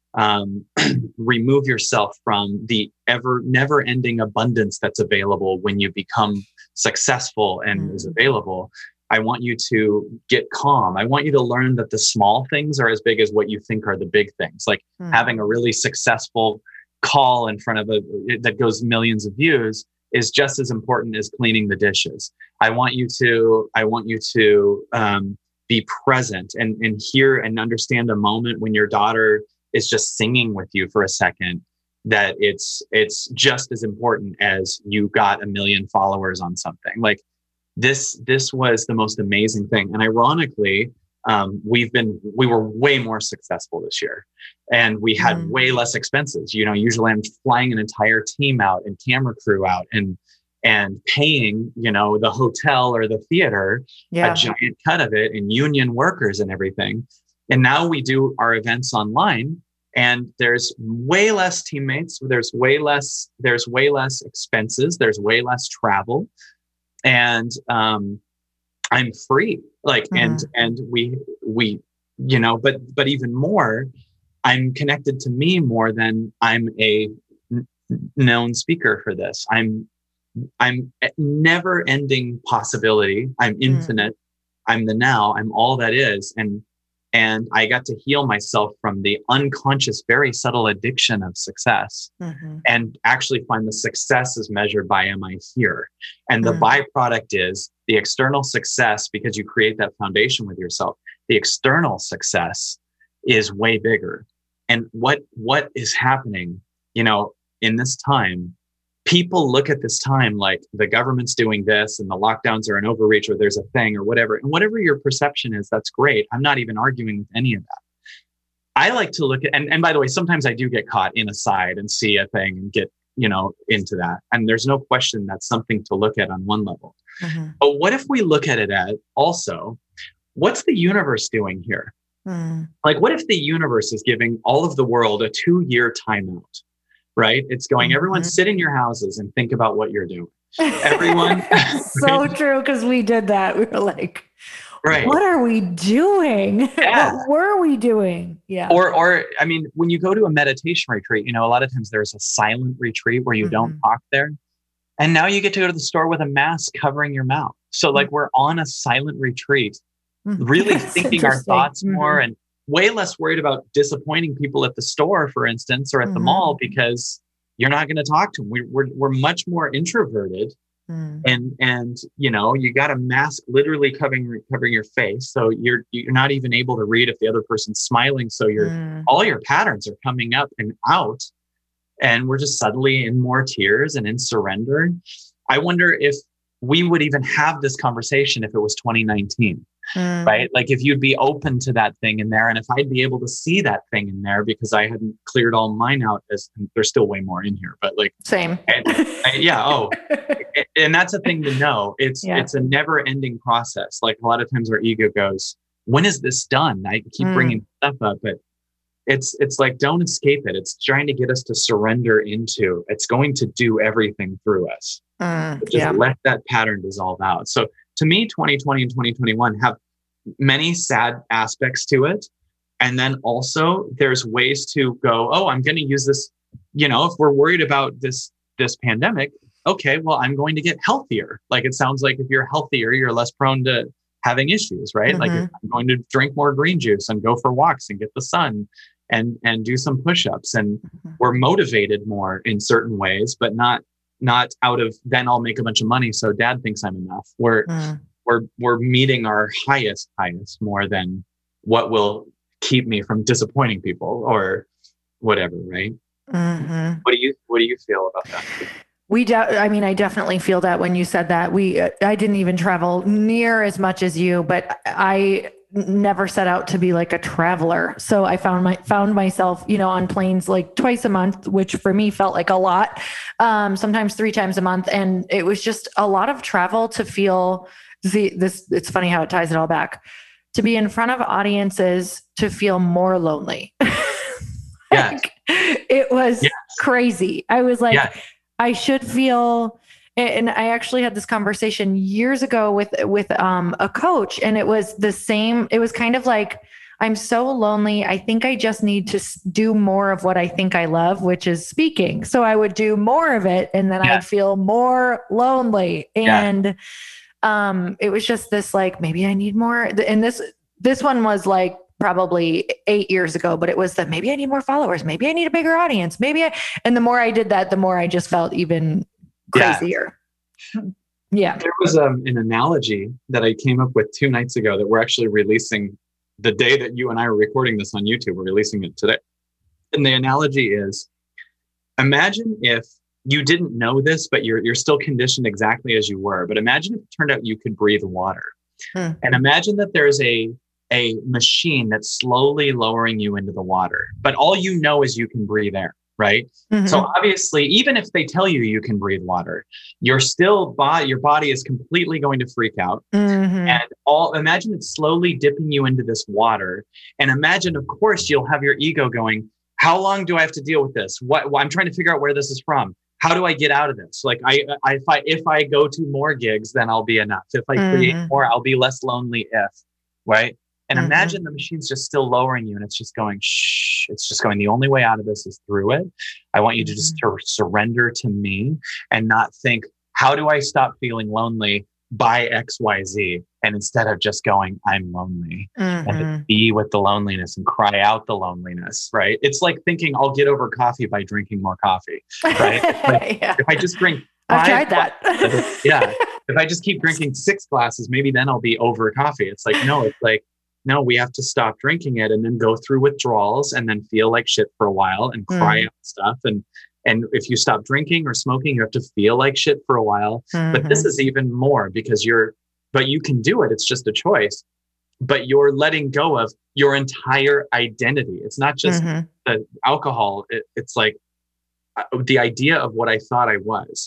um, remove yourself from the ever never ending abundance that's available when you become successful and mm. is available. I want you to get calm. I want you to learn that the small things are as big as what you think are the big things. Like mm. having a really successful call in front of a that goes millions of views is just as important as cleaning the dishes. I want you to, I want you to um, be present and, and hear and understand a moment when your daughter is just singing with you for a second, that it's it's just as important as you got a million followers on something. Like this, this was the most amazing thing. And ironically, um, we've been, we were way more successful this year, and we had mm. way less expenses. You know, usually I'm flying an entire team out and camera crew out and, and paying, you know, the hotel or the theater, yeah. a giant cut of it, and union workers and everything. And now we do our events online, and there's way less teammates. There's way less, there's way less expenses. There's way less travel. And, um, I'm free. Like, mm-hmm. and, and we, we, you know, but, but even more, I'm connected to me more than I'm a n- known speaker for this. I'm, I'm never ending possibility. I'm infinite. Mm. I'm the now. I'm all that is. And, and I got to heal myself from the unconscious, very subtle addiction of success, mm-hmm. and actually find the success is measured by, am I here? And the mm. byproduct is the external success, because you create that foundation with yourself. The external success is way bigger. And what, what is happening, you know, in this time, people look at this time like the government's doing this and the lockdowns are an overreach, or there's a thing or whatever. And whatever your perception is, that's great. I'm not even arguing with any of that. I like to look at, and, and by the way, sometimes I do get caught in a side and see a thing and get, you know, into that. And there's no question that's something to look at on one level. Mm-hmm. But what if we look at it as also, what's the universe doing here? Mm. Like, what if the universe is giving all of the world a two-year timeout? Right? It's going, mm-hmm. everyone sit in your houses and think about what you're doing. Everyone. So right? True. Cause we did that. We were like, right. What are we doing? Yeah. What were we doing? Yeah. Or, or, I mean, when you go to a meditation retreat, you know, a lot of times there's a silent retreat where you mm-hmm. don't talk there. And now you get to go to the store with a mask covering your mouth. So like mm-hmm. we're on a silent retreat, mm-hmm. really thinking our thoughts mm-hmm. more, and way less worried about disappointing people at the store, for instance, or at mm-hmm. the mall, because you're not going to talk to them. We, we're we're much more introverted, mm. and and you know, you got a mask literally covering covering your face, so you're you're not even able to read if the other person's smiling. So your mm. all your patterns are coming up and out, and we're just suddenly in more tears and in surrender. I wonder if we would even have this conversation if it was twenty nineteen. Mm. Right? Like if you'd be open to that thing in there, and if I'd be able to see that thing in there because I hadn't cleared all mine out, as there's still way more in here, but like same. And, and, yeah. Oh, and that's a thing to know. It's, yeah. it's a never ending process. Like a lot of times our ego goes, when is this done? I keep mm. bringing stuff up, but it's, it's like, don't escape it. It's trying to get us to surrender into, it's going to do everything through us. Mm, just yeah. let that pattern dissolve out. So to me, twenty twenty and twenty twenty-one have many sad aspects to it. And then also there's ways to go, oh, I'm going to use this, you know, if we're worried about this, this pandemic, okay, well, I'm going to get healthier. Like it sounds like if you're healthier, you're less prone to having issues, right? Mm-hmm. Like I'm going to drink more green juice and go for walks and get the sun and, and do some push-ups. And mm-hmm. we're motivated more in certain ways, but not, not out of, then I'll make a bunch of money so dad thinks I'm enough. We're, mm. we're, we're meeting our highest, highest more than what will keep me from disappointing people or whatever. Right. Mm-hmm. What do you, what do you feel about that? We, de- I mean, I definitely feel that when you said that. We, uh, I didn't even travel near as much as you, but I never set out to be like a traveler. So I found my, found myself, you know, on planes like twice a month, which for me felt like a lot, um, sometimes three times a month. And it was just a lot of travel to feel the, this, it's funny how it ties it all back, to be in front of audiences, to feel more lonely. Yes. Like, it was yes. crazy. I was like, yes. I should feel, and I actually had this conversation years ago with, with um, a coach, and it was the same. It was kind of like, I'm so lonely. I think I just need to do more of what I think I love, which is speaking. So I would do more of it, and then yeah. I'd feel more lonely. And yeah. um, it was just this, like, maybe I need more. And this, this one was like probably eight years ago, but it was that maybe I need more followers. Maybe I need a bigger audience. Maybe I, and the more I did that, the more I just felt even crazier. Yeah. yeah. There was um, an analogy that I came up with two nights ago that we're actually releasing the day that you and I are recording this on YouTube. We're releasing it today. And the analogy is, imagine if you didn't know this, but you're, you're still conditioned exactly as you were. But imagine if it turned out you could breathe water. Hmm. And imagine that there's a a machine that's slowly lowering you into the water, but all you know is you can breathe air, right? Mm-hmm. So obviously, even if they tell you you can breathe water, you're still body, your body is completely going to freak out. Mm-hmm. And all imagine it's slowly dipping you into this water. And imagine, of course, you'll have your ego going, how long do I have to deal with this? What, what I'm trying to figure out where this is from. How do I get out of this? Like I, I, if I, if I go to more gigs, then I'll be enough. If I mm-hmm. create more, I'll be less lonely if, right? And mm-hmm. imagine the machine's just still lowering you, and it's just going, shh, it's just going, the only way out of this is through it. I want you to just to surrender to me and not think, how do I stop feeling lonely by X, Y, Z? And instead of just going, I'm lonely, mm-hmm. and to be with the loneliness and cry out the loneliness, right? It's like thinking I'll get over coffee by drinking more coffee, right? Like, yeah. If I just drink I've tried that. Glasses, yeah. If I just keep drinking six glasses, maybe then I'll be over coffee. It's like, no, it's like, no, we have to stop drinking it and then go through withdrawals and then feel like shit for a while and cry mm. out stuff. And and if you stop drinking or smoking, you have to feel like shit for a while. Mm-hmm. But this is even more because you're, but you can do it. It's just a choice. But you're letting go of your entire identity. It's not just mm-hmm. the alcohol. It, it's like uh, the idea of what I thought I was.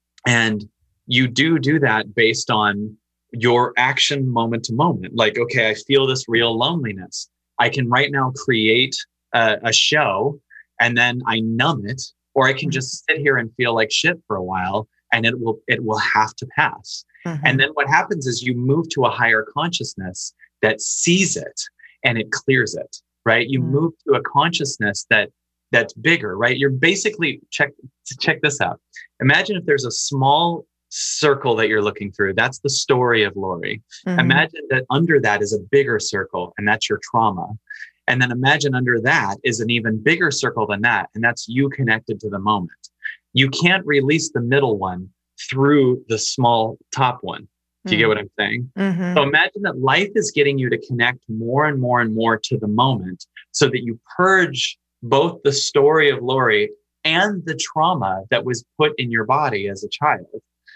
And you do do that based on your action moment to moment. Like, okay, I feel this real loneliness. I can right now create a, a show and then I numb it, or I can just sit here and feel like shit for a while and it will, it will have to pass. Mm-hmm. And then what happens is you move to a higher consciousness that sees it and it clears it, right? You mm-hmm. move to a consciousness that that's bigger, right? You're basically, check, check this out. Imagine if there's a small circle that you're looking through. That's the story of Lori. Mm-hmm. Imagine that under that is a bigger circle, and that's your trauma. And then imagine under that is an even bigger circle than that, and that's you connected to the moment. You can't release the middle one through the small top one. Do you mm-hmm. get what I'm saying? Mm-hmm. So imagine that life is getting you to connect more and more and more to the moment so that you purge both the story of Lori and the trauma that was put in your body as a child.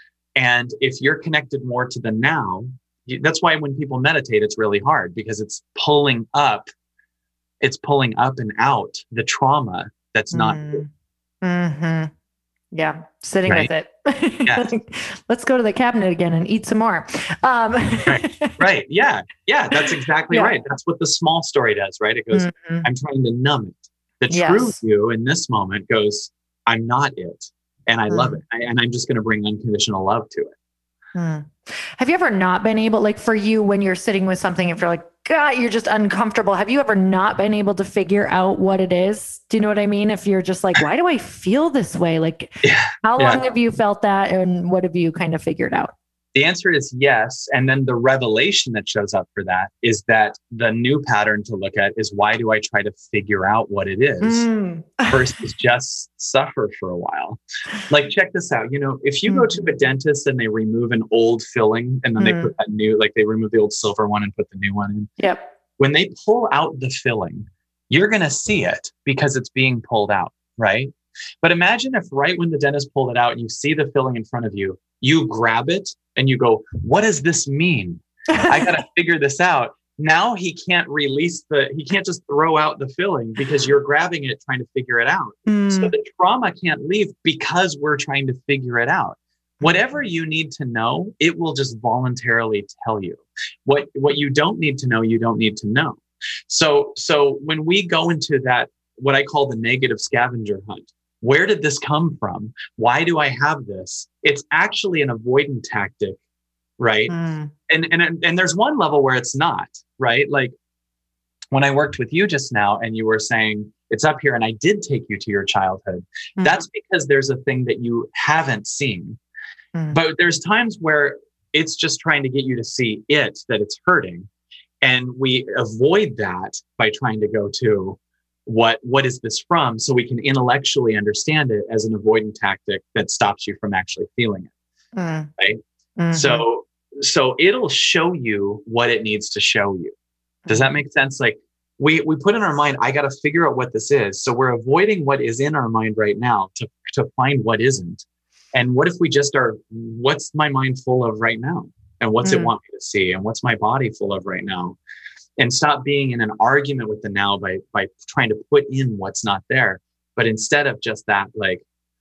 And if you're connected more to the now, that's why when people meditate, it's really hard because it's pulling up, it's pulling up and out the trauma that's not mm. Mm-hmm. Yeah. Sitting right? with it. Yes. Let's go to the cabinet again and eat some more. Um, right. Right. Yeah. Yeah. That's exactly yeah. right. That's what the small story does, right? It goes, mm-hmm. I'm trying to numb it. The yes. true you in this moment goes, I'm not it. And I mm. love it. I, and I'm just going to bring unconditional love to it. Mm. Have you ever not been able, like for you, when you're sitting with something, if you're like, God, you're just uncomfortable. Have you ever not been able to figure out what it is? Do you know what I mean? If you're just like, why do I feel this way? Like, yeah. how yeah. long have you felt that? And what have you kind of figured out? The answer is yes. And then the revelation that shows up for that is that the new pattern to look at is, why do I try to figure out what it is mm. versus just suffer for a while? Like, check this out. You know, if you mm. go to a dentist and they remove an old filling and then mm. they put that new, like they remove the old silver one and put the new one in. Yep. When they pull out the filling, you're going to see it because it's being pulled out, right? But imagine if right when the dentist pulled it out and you see the filling in front of you, you grab it and you go, what does this mean? I got to figure this out. Now he can't release the, he can't just throw out the filling because you're grabbing it, trying to figure it out. Mm. So the trauma can't leave because we're trying to figure it out. Whatever you need to know, it will just voluntarily tell you. What, what you don't need to know, you don't need to know. So, so when we go into that, what I call the negative scavenger hunt, where did this come from? Why do I have this? It's actually an avoidant tactic, right? Mm. And, and, and there's one level where it's not, right? Like when I worked with you just now and you were saying it's up here and I did take you to your childhood, mm. that's because there's a thing that you haven't seen. Mm. But there's times where it's just trying to get you to see it, that it's hurting. And we avoid that by trying to go to, What what is this from? So we can intellectually understand it as an avoidant tactic that stops you from actually feeling it. Mm. Right. Mm-hmm. So so it'll show you what it needs to show you. Does that make sense? Like we we put in our mind, I got to figure out what this is. So we're avoiding what is in our mind right now to, to find what isn't. And what if we just are, what's my mind full of right now? And what's mm. it want me to see? And what's my body full of right now? And stop being in an argument with the now by, by trying to put in what's not there. But instead of just that, like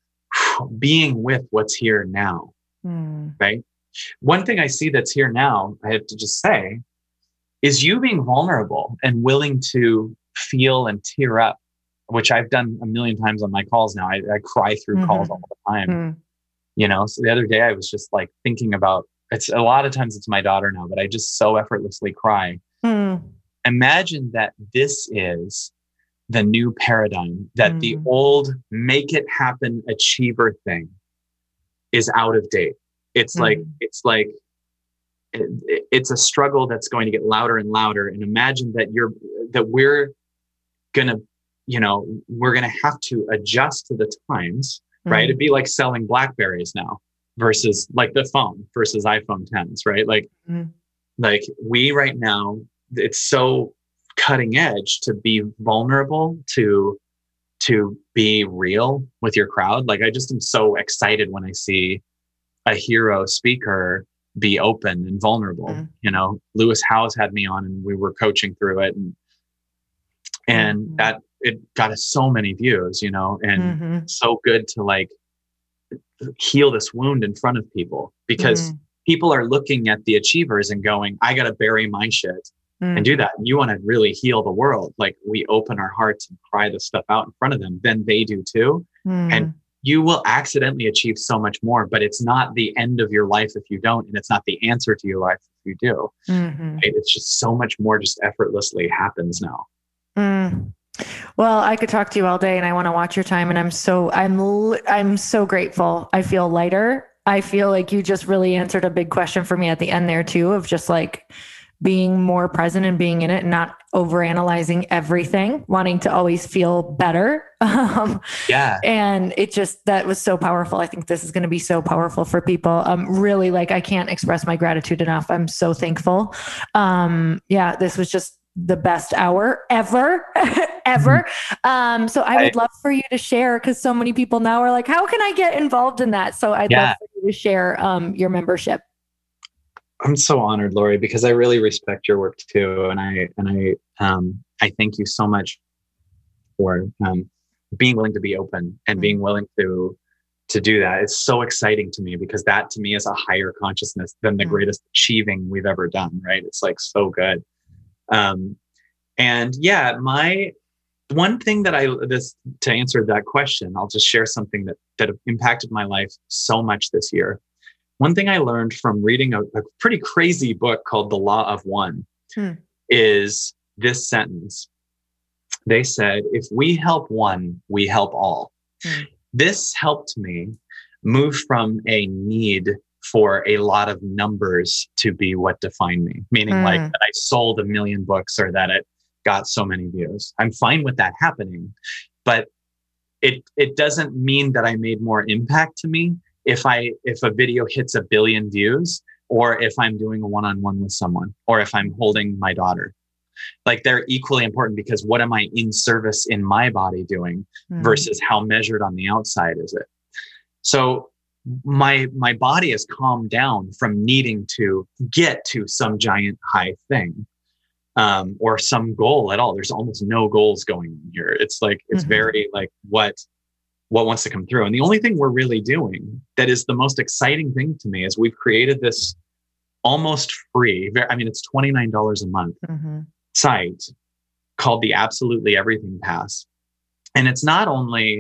being with what's here now, mm. right? One thing I see that's here now, I have to just say, is you being vulnerable and willing to feel and tear up, which I've done a million times on my calls now. I, I cry through mm-hmm. calls all the time. Mm. You know, so the other day I was just like thinking about, it's a lot of times it's my daughter now, but I just so effortlessly cry. Mm. Imagine that this is the new paradigm, that mm. the old make it happen achiever thing is out of date. It's mm. like, it's like, it, it's a struggle that's going to get louder and louder. And imagine that you're, that we're going to, you know, we're going to have to adjust to the times, mm. right? It'd be like selling BlackBerries now versus like the phone versus iPhone tens, right? Like, mm. like we right now, it's so cutting edge to be vulnerable, to to be real with your crowd. Like I just am so excited when I see a hero speaker be open and vulnerable. Mm. You know, Lewis Howes had me on and we were coaching through it, and and mm-hmm. that it got us so many views, you know, and mm-hmm. so good to like heal this wound in front of people, because mm. people are looking at the achievers and going, I got to bury my shit. Mm. And do that. You want to really heal the world. Like we open our hearts and cry this stuff out in front of them, then they do too. Mm. And you will accidentally achieve so much more, but it's not the end of your life if you don't. And it's not the answer to your life if you do. Mm-hmm. Right? It's just so much more just effortlessly happens now. Mm. Well, I could talk to you all day and I want to watch your time. And I'm so, I'm, I'm so grateful. I feel lighter. I feel like you just really answered a big question for me at the end there too, of just like, being more present and being in it and not overanalyzing everything, wanting to always feel better. Um, yeah. And it just, that was so powerful. I think this is going to be so powerful for people. Um, really, like, I can't express my gratitude enough. I'm so thankful. Um, yeah, this was just the best hour ever, ever. Um, so I would I, love for you to share, because so many people now are like, how can I get involved in that? So I'd yeah. love for you to share um, your membership. I'm so honored, Lori, because I really respect your work too. And I, and I, um, I thank you so much for um, being willing to be open and mm-hmm. being willing to, to do that. It's so exciting to me, because that to me is a higher consciousness than the mm-hmm. greatest achieving we've ever done. Right. It's like so good. Um, and yeah, my one thing that I, this, to answer that question, I'll just share something that, that impacted my life so much this year. One thing I learned from reading a, a pretty crazy book called The Law of One hmm. is this sentence. They said, if we help one, we help all. Hmm. This helped me move from a need for a lot of numbers to be what defined me, meaning mm. like that I sold a million books or that it got so many views. I'm fine with that happening, but it it doesn't mean that I made more impact to me if I if a video hits a billion views, or if I'm doing a one-on-one with someone, or if I'm holding my daughter. Like, they're equally important, because what am I in service in my body doing mm. versus how measured on the outside is it? So my my body has calmed down from needing to get to some giant high thing um, or some goal at all. There's almost no goals going on here. It's like, it's mm-hmm. very like what, what wants to come through. And the only thing we're really doing that is the most exciting thing to me is we've created this almost free, I mean, it's twenty-nine dollars a month mm-hmm. site called the Absolutely Everything Pass. And it's not only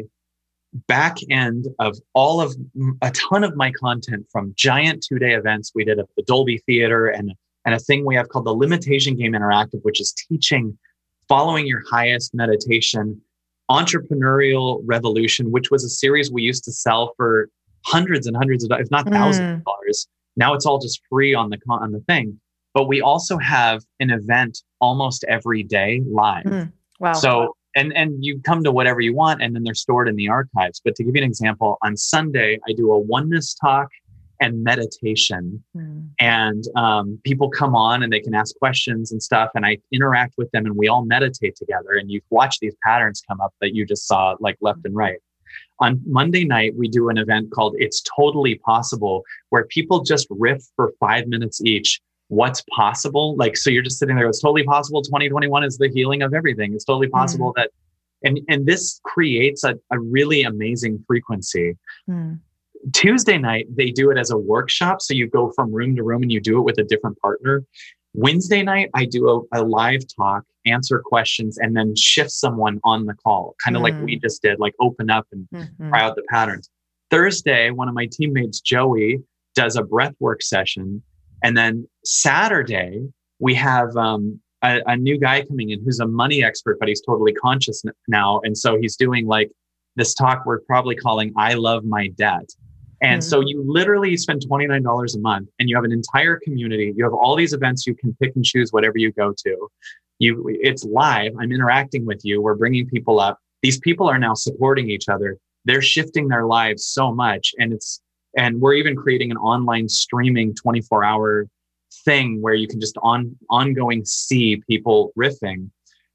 back end of all of a ton of my content from giant two-day events we did at the Dolby Theater, and, and a thing we have called the Limitation Game Interactive, which is teaching following your highest meditation, Entrepreneurial Revolution, which was a series we used to sell for hundreds and hundreds of dollars, if not thousands mm. of dollars. Now it's all just free on the on the thing. But we also have an event almost every day live. Mm. Wow. So And and you come to whatever you want, and then they're stored in the archives. But to give you an example, on Sunday, I do a oneness talk and meditation. Mm. And um, people come on and they can ask questions and stuff. And I interact with them, and we all meditate together. And you watch these patterns come up that you just saw, like left and right. On Monday night, we do an event called It's Totally Possible, where people just riff for five minutes each. What's possible? Like, so you're just sitting there, it's totally possible. twenty twenty-one is the healing of everything. It's totally possible mm. that, and, and this creates a, a really amazing frequency. Mm. Tuesday night, they do it as a workshop. So you go from room to room and you do it with a different partner. Wednesday night, I do a, a live talk, answer questions, and then shift someone on the call, kind of mm. like we just did, like open up and mm-hmm. try out the patterns. Thursday, one of my teammates, Joey, does a breathwork session. And then Saturday, we have um, a, a new guy coming in who's a money expert, but he's totally conscious now. And so he's doing like this talk we're probably calling I Love My Debt. And mm-hmm. so you literally spend twenty-nine dollars a month, and you have an entire community. You have all these events. You can pick and choose whatever you go to. You, it's live. I'm interacting with you. We're bringing people up. These people are now supporting each other. They're shifting their lives so much. And it's, And we're even creating an online streaming twenty-four hour thing where you can just on ongoing see people riffing.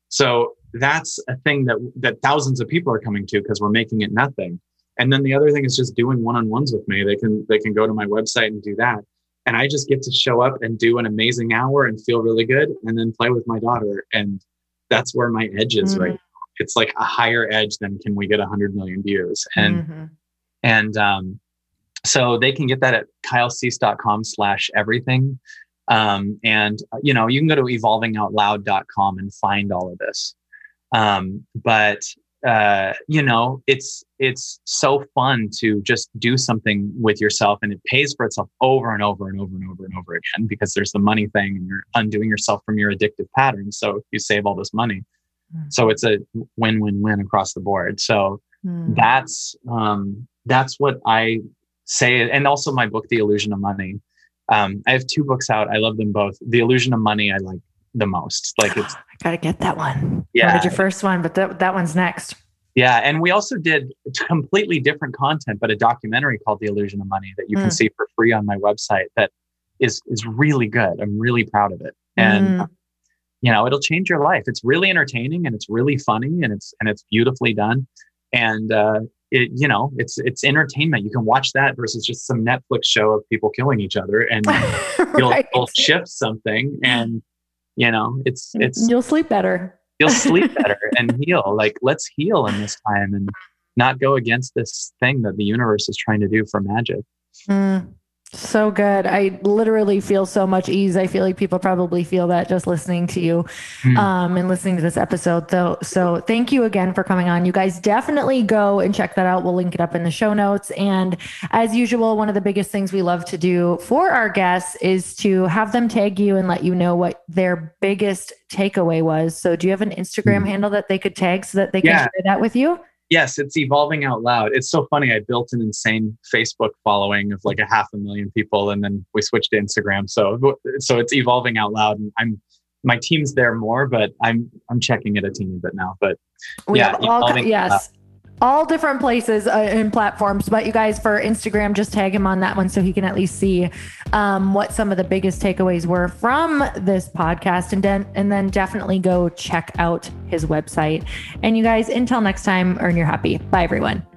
So that's a thing that that thousands of people are coming to, because we're making it nothing. And then the other thing is just doing one-on-ones with me. They can they can go to my website and do that. And I just get to show up and do an amazing hour and feel really good, and then play with my daughter. And that's where my edge is mm-hmm. right now. It's like a higher edge than can we get one hundred million views. And mm-hmm. and um so they can get that at kylecease.com slash everything. Um, and, you know, you can go to evolving out loud dot com and find all of this. Um, but, uh, you know, it's, it's so fun to just do something with yourself, and it pays for itself over and over and over and over and over again, because there's the money thing, and you're undoing yourself from your addictive patterns. So you save all this money. Mm-hmm. So it's a win-win-win across the board. So mm-hmm. that's, um, that's what I say. And also my book, The Illusion of Money. Um, I have two books out. I love them both. The Illusion of Money, I like the most. Like, it's, I gotta get that one. Yeah. I read your first one, but that, that one's next. Yeah. And we also did completely different content, but a documentary called The Illusion of Money that you mm. can see for free on my website that is, is really good. I'm really proud of it. And, mm. you know, it'll change your life. It's really entertaining and it's really funny and it's, and it's beautifully done. And, uh, it, you know, it's, it's entertainment. You can watch that versus just some Netflix show of people killing each other, and right. you'll, you'll shift something, and, you know, it's, it's, you'll sleep better. You'll sleep better and heal. Like, let's heal in this time and not go against this thing that the universe is trying to do for magic. Mm. So good. I literally feel so much ease. I feel like people probably feel that just listening to you mm. um, and listening to this episode. So, so thank you again for coming on. You guys definitely go and check that out. We'll link it up in the show notes. And as usual, one of the biggest things we love to do for our guests is to have them tag you and let you know what their biggest takeaway was. So do you have an Instagram mm. handle that they could tag so that they yeah. can share that with you? Yes, it's Evolving Out Loud. It's so funny. I built an insane Facebook following of like a half a million people, and then we switched to Instagram. So, so it's Evolving Out Loud, and I'm my team's there more, but I'm I'm checking it a teeny bit now. But we yeah, have all yes, all different places uh, and platforms. But you guys, for Instagram, just tag him on that one so he can at least see um, what some of the biggest takeaways were from this podcast, and then and then definitely go check out his website. And you guys, until next time, earn your happy. Bye, everyone.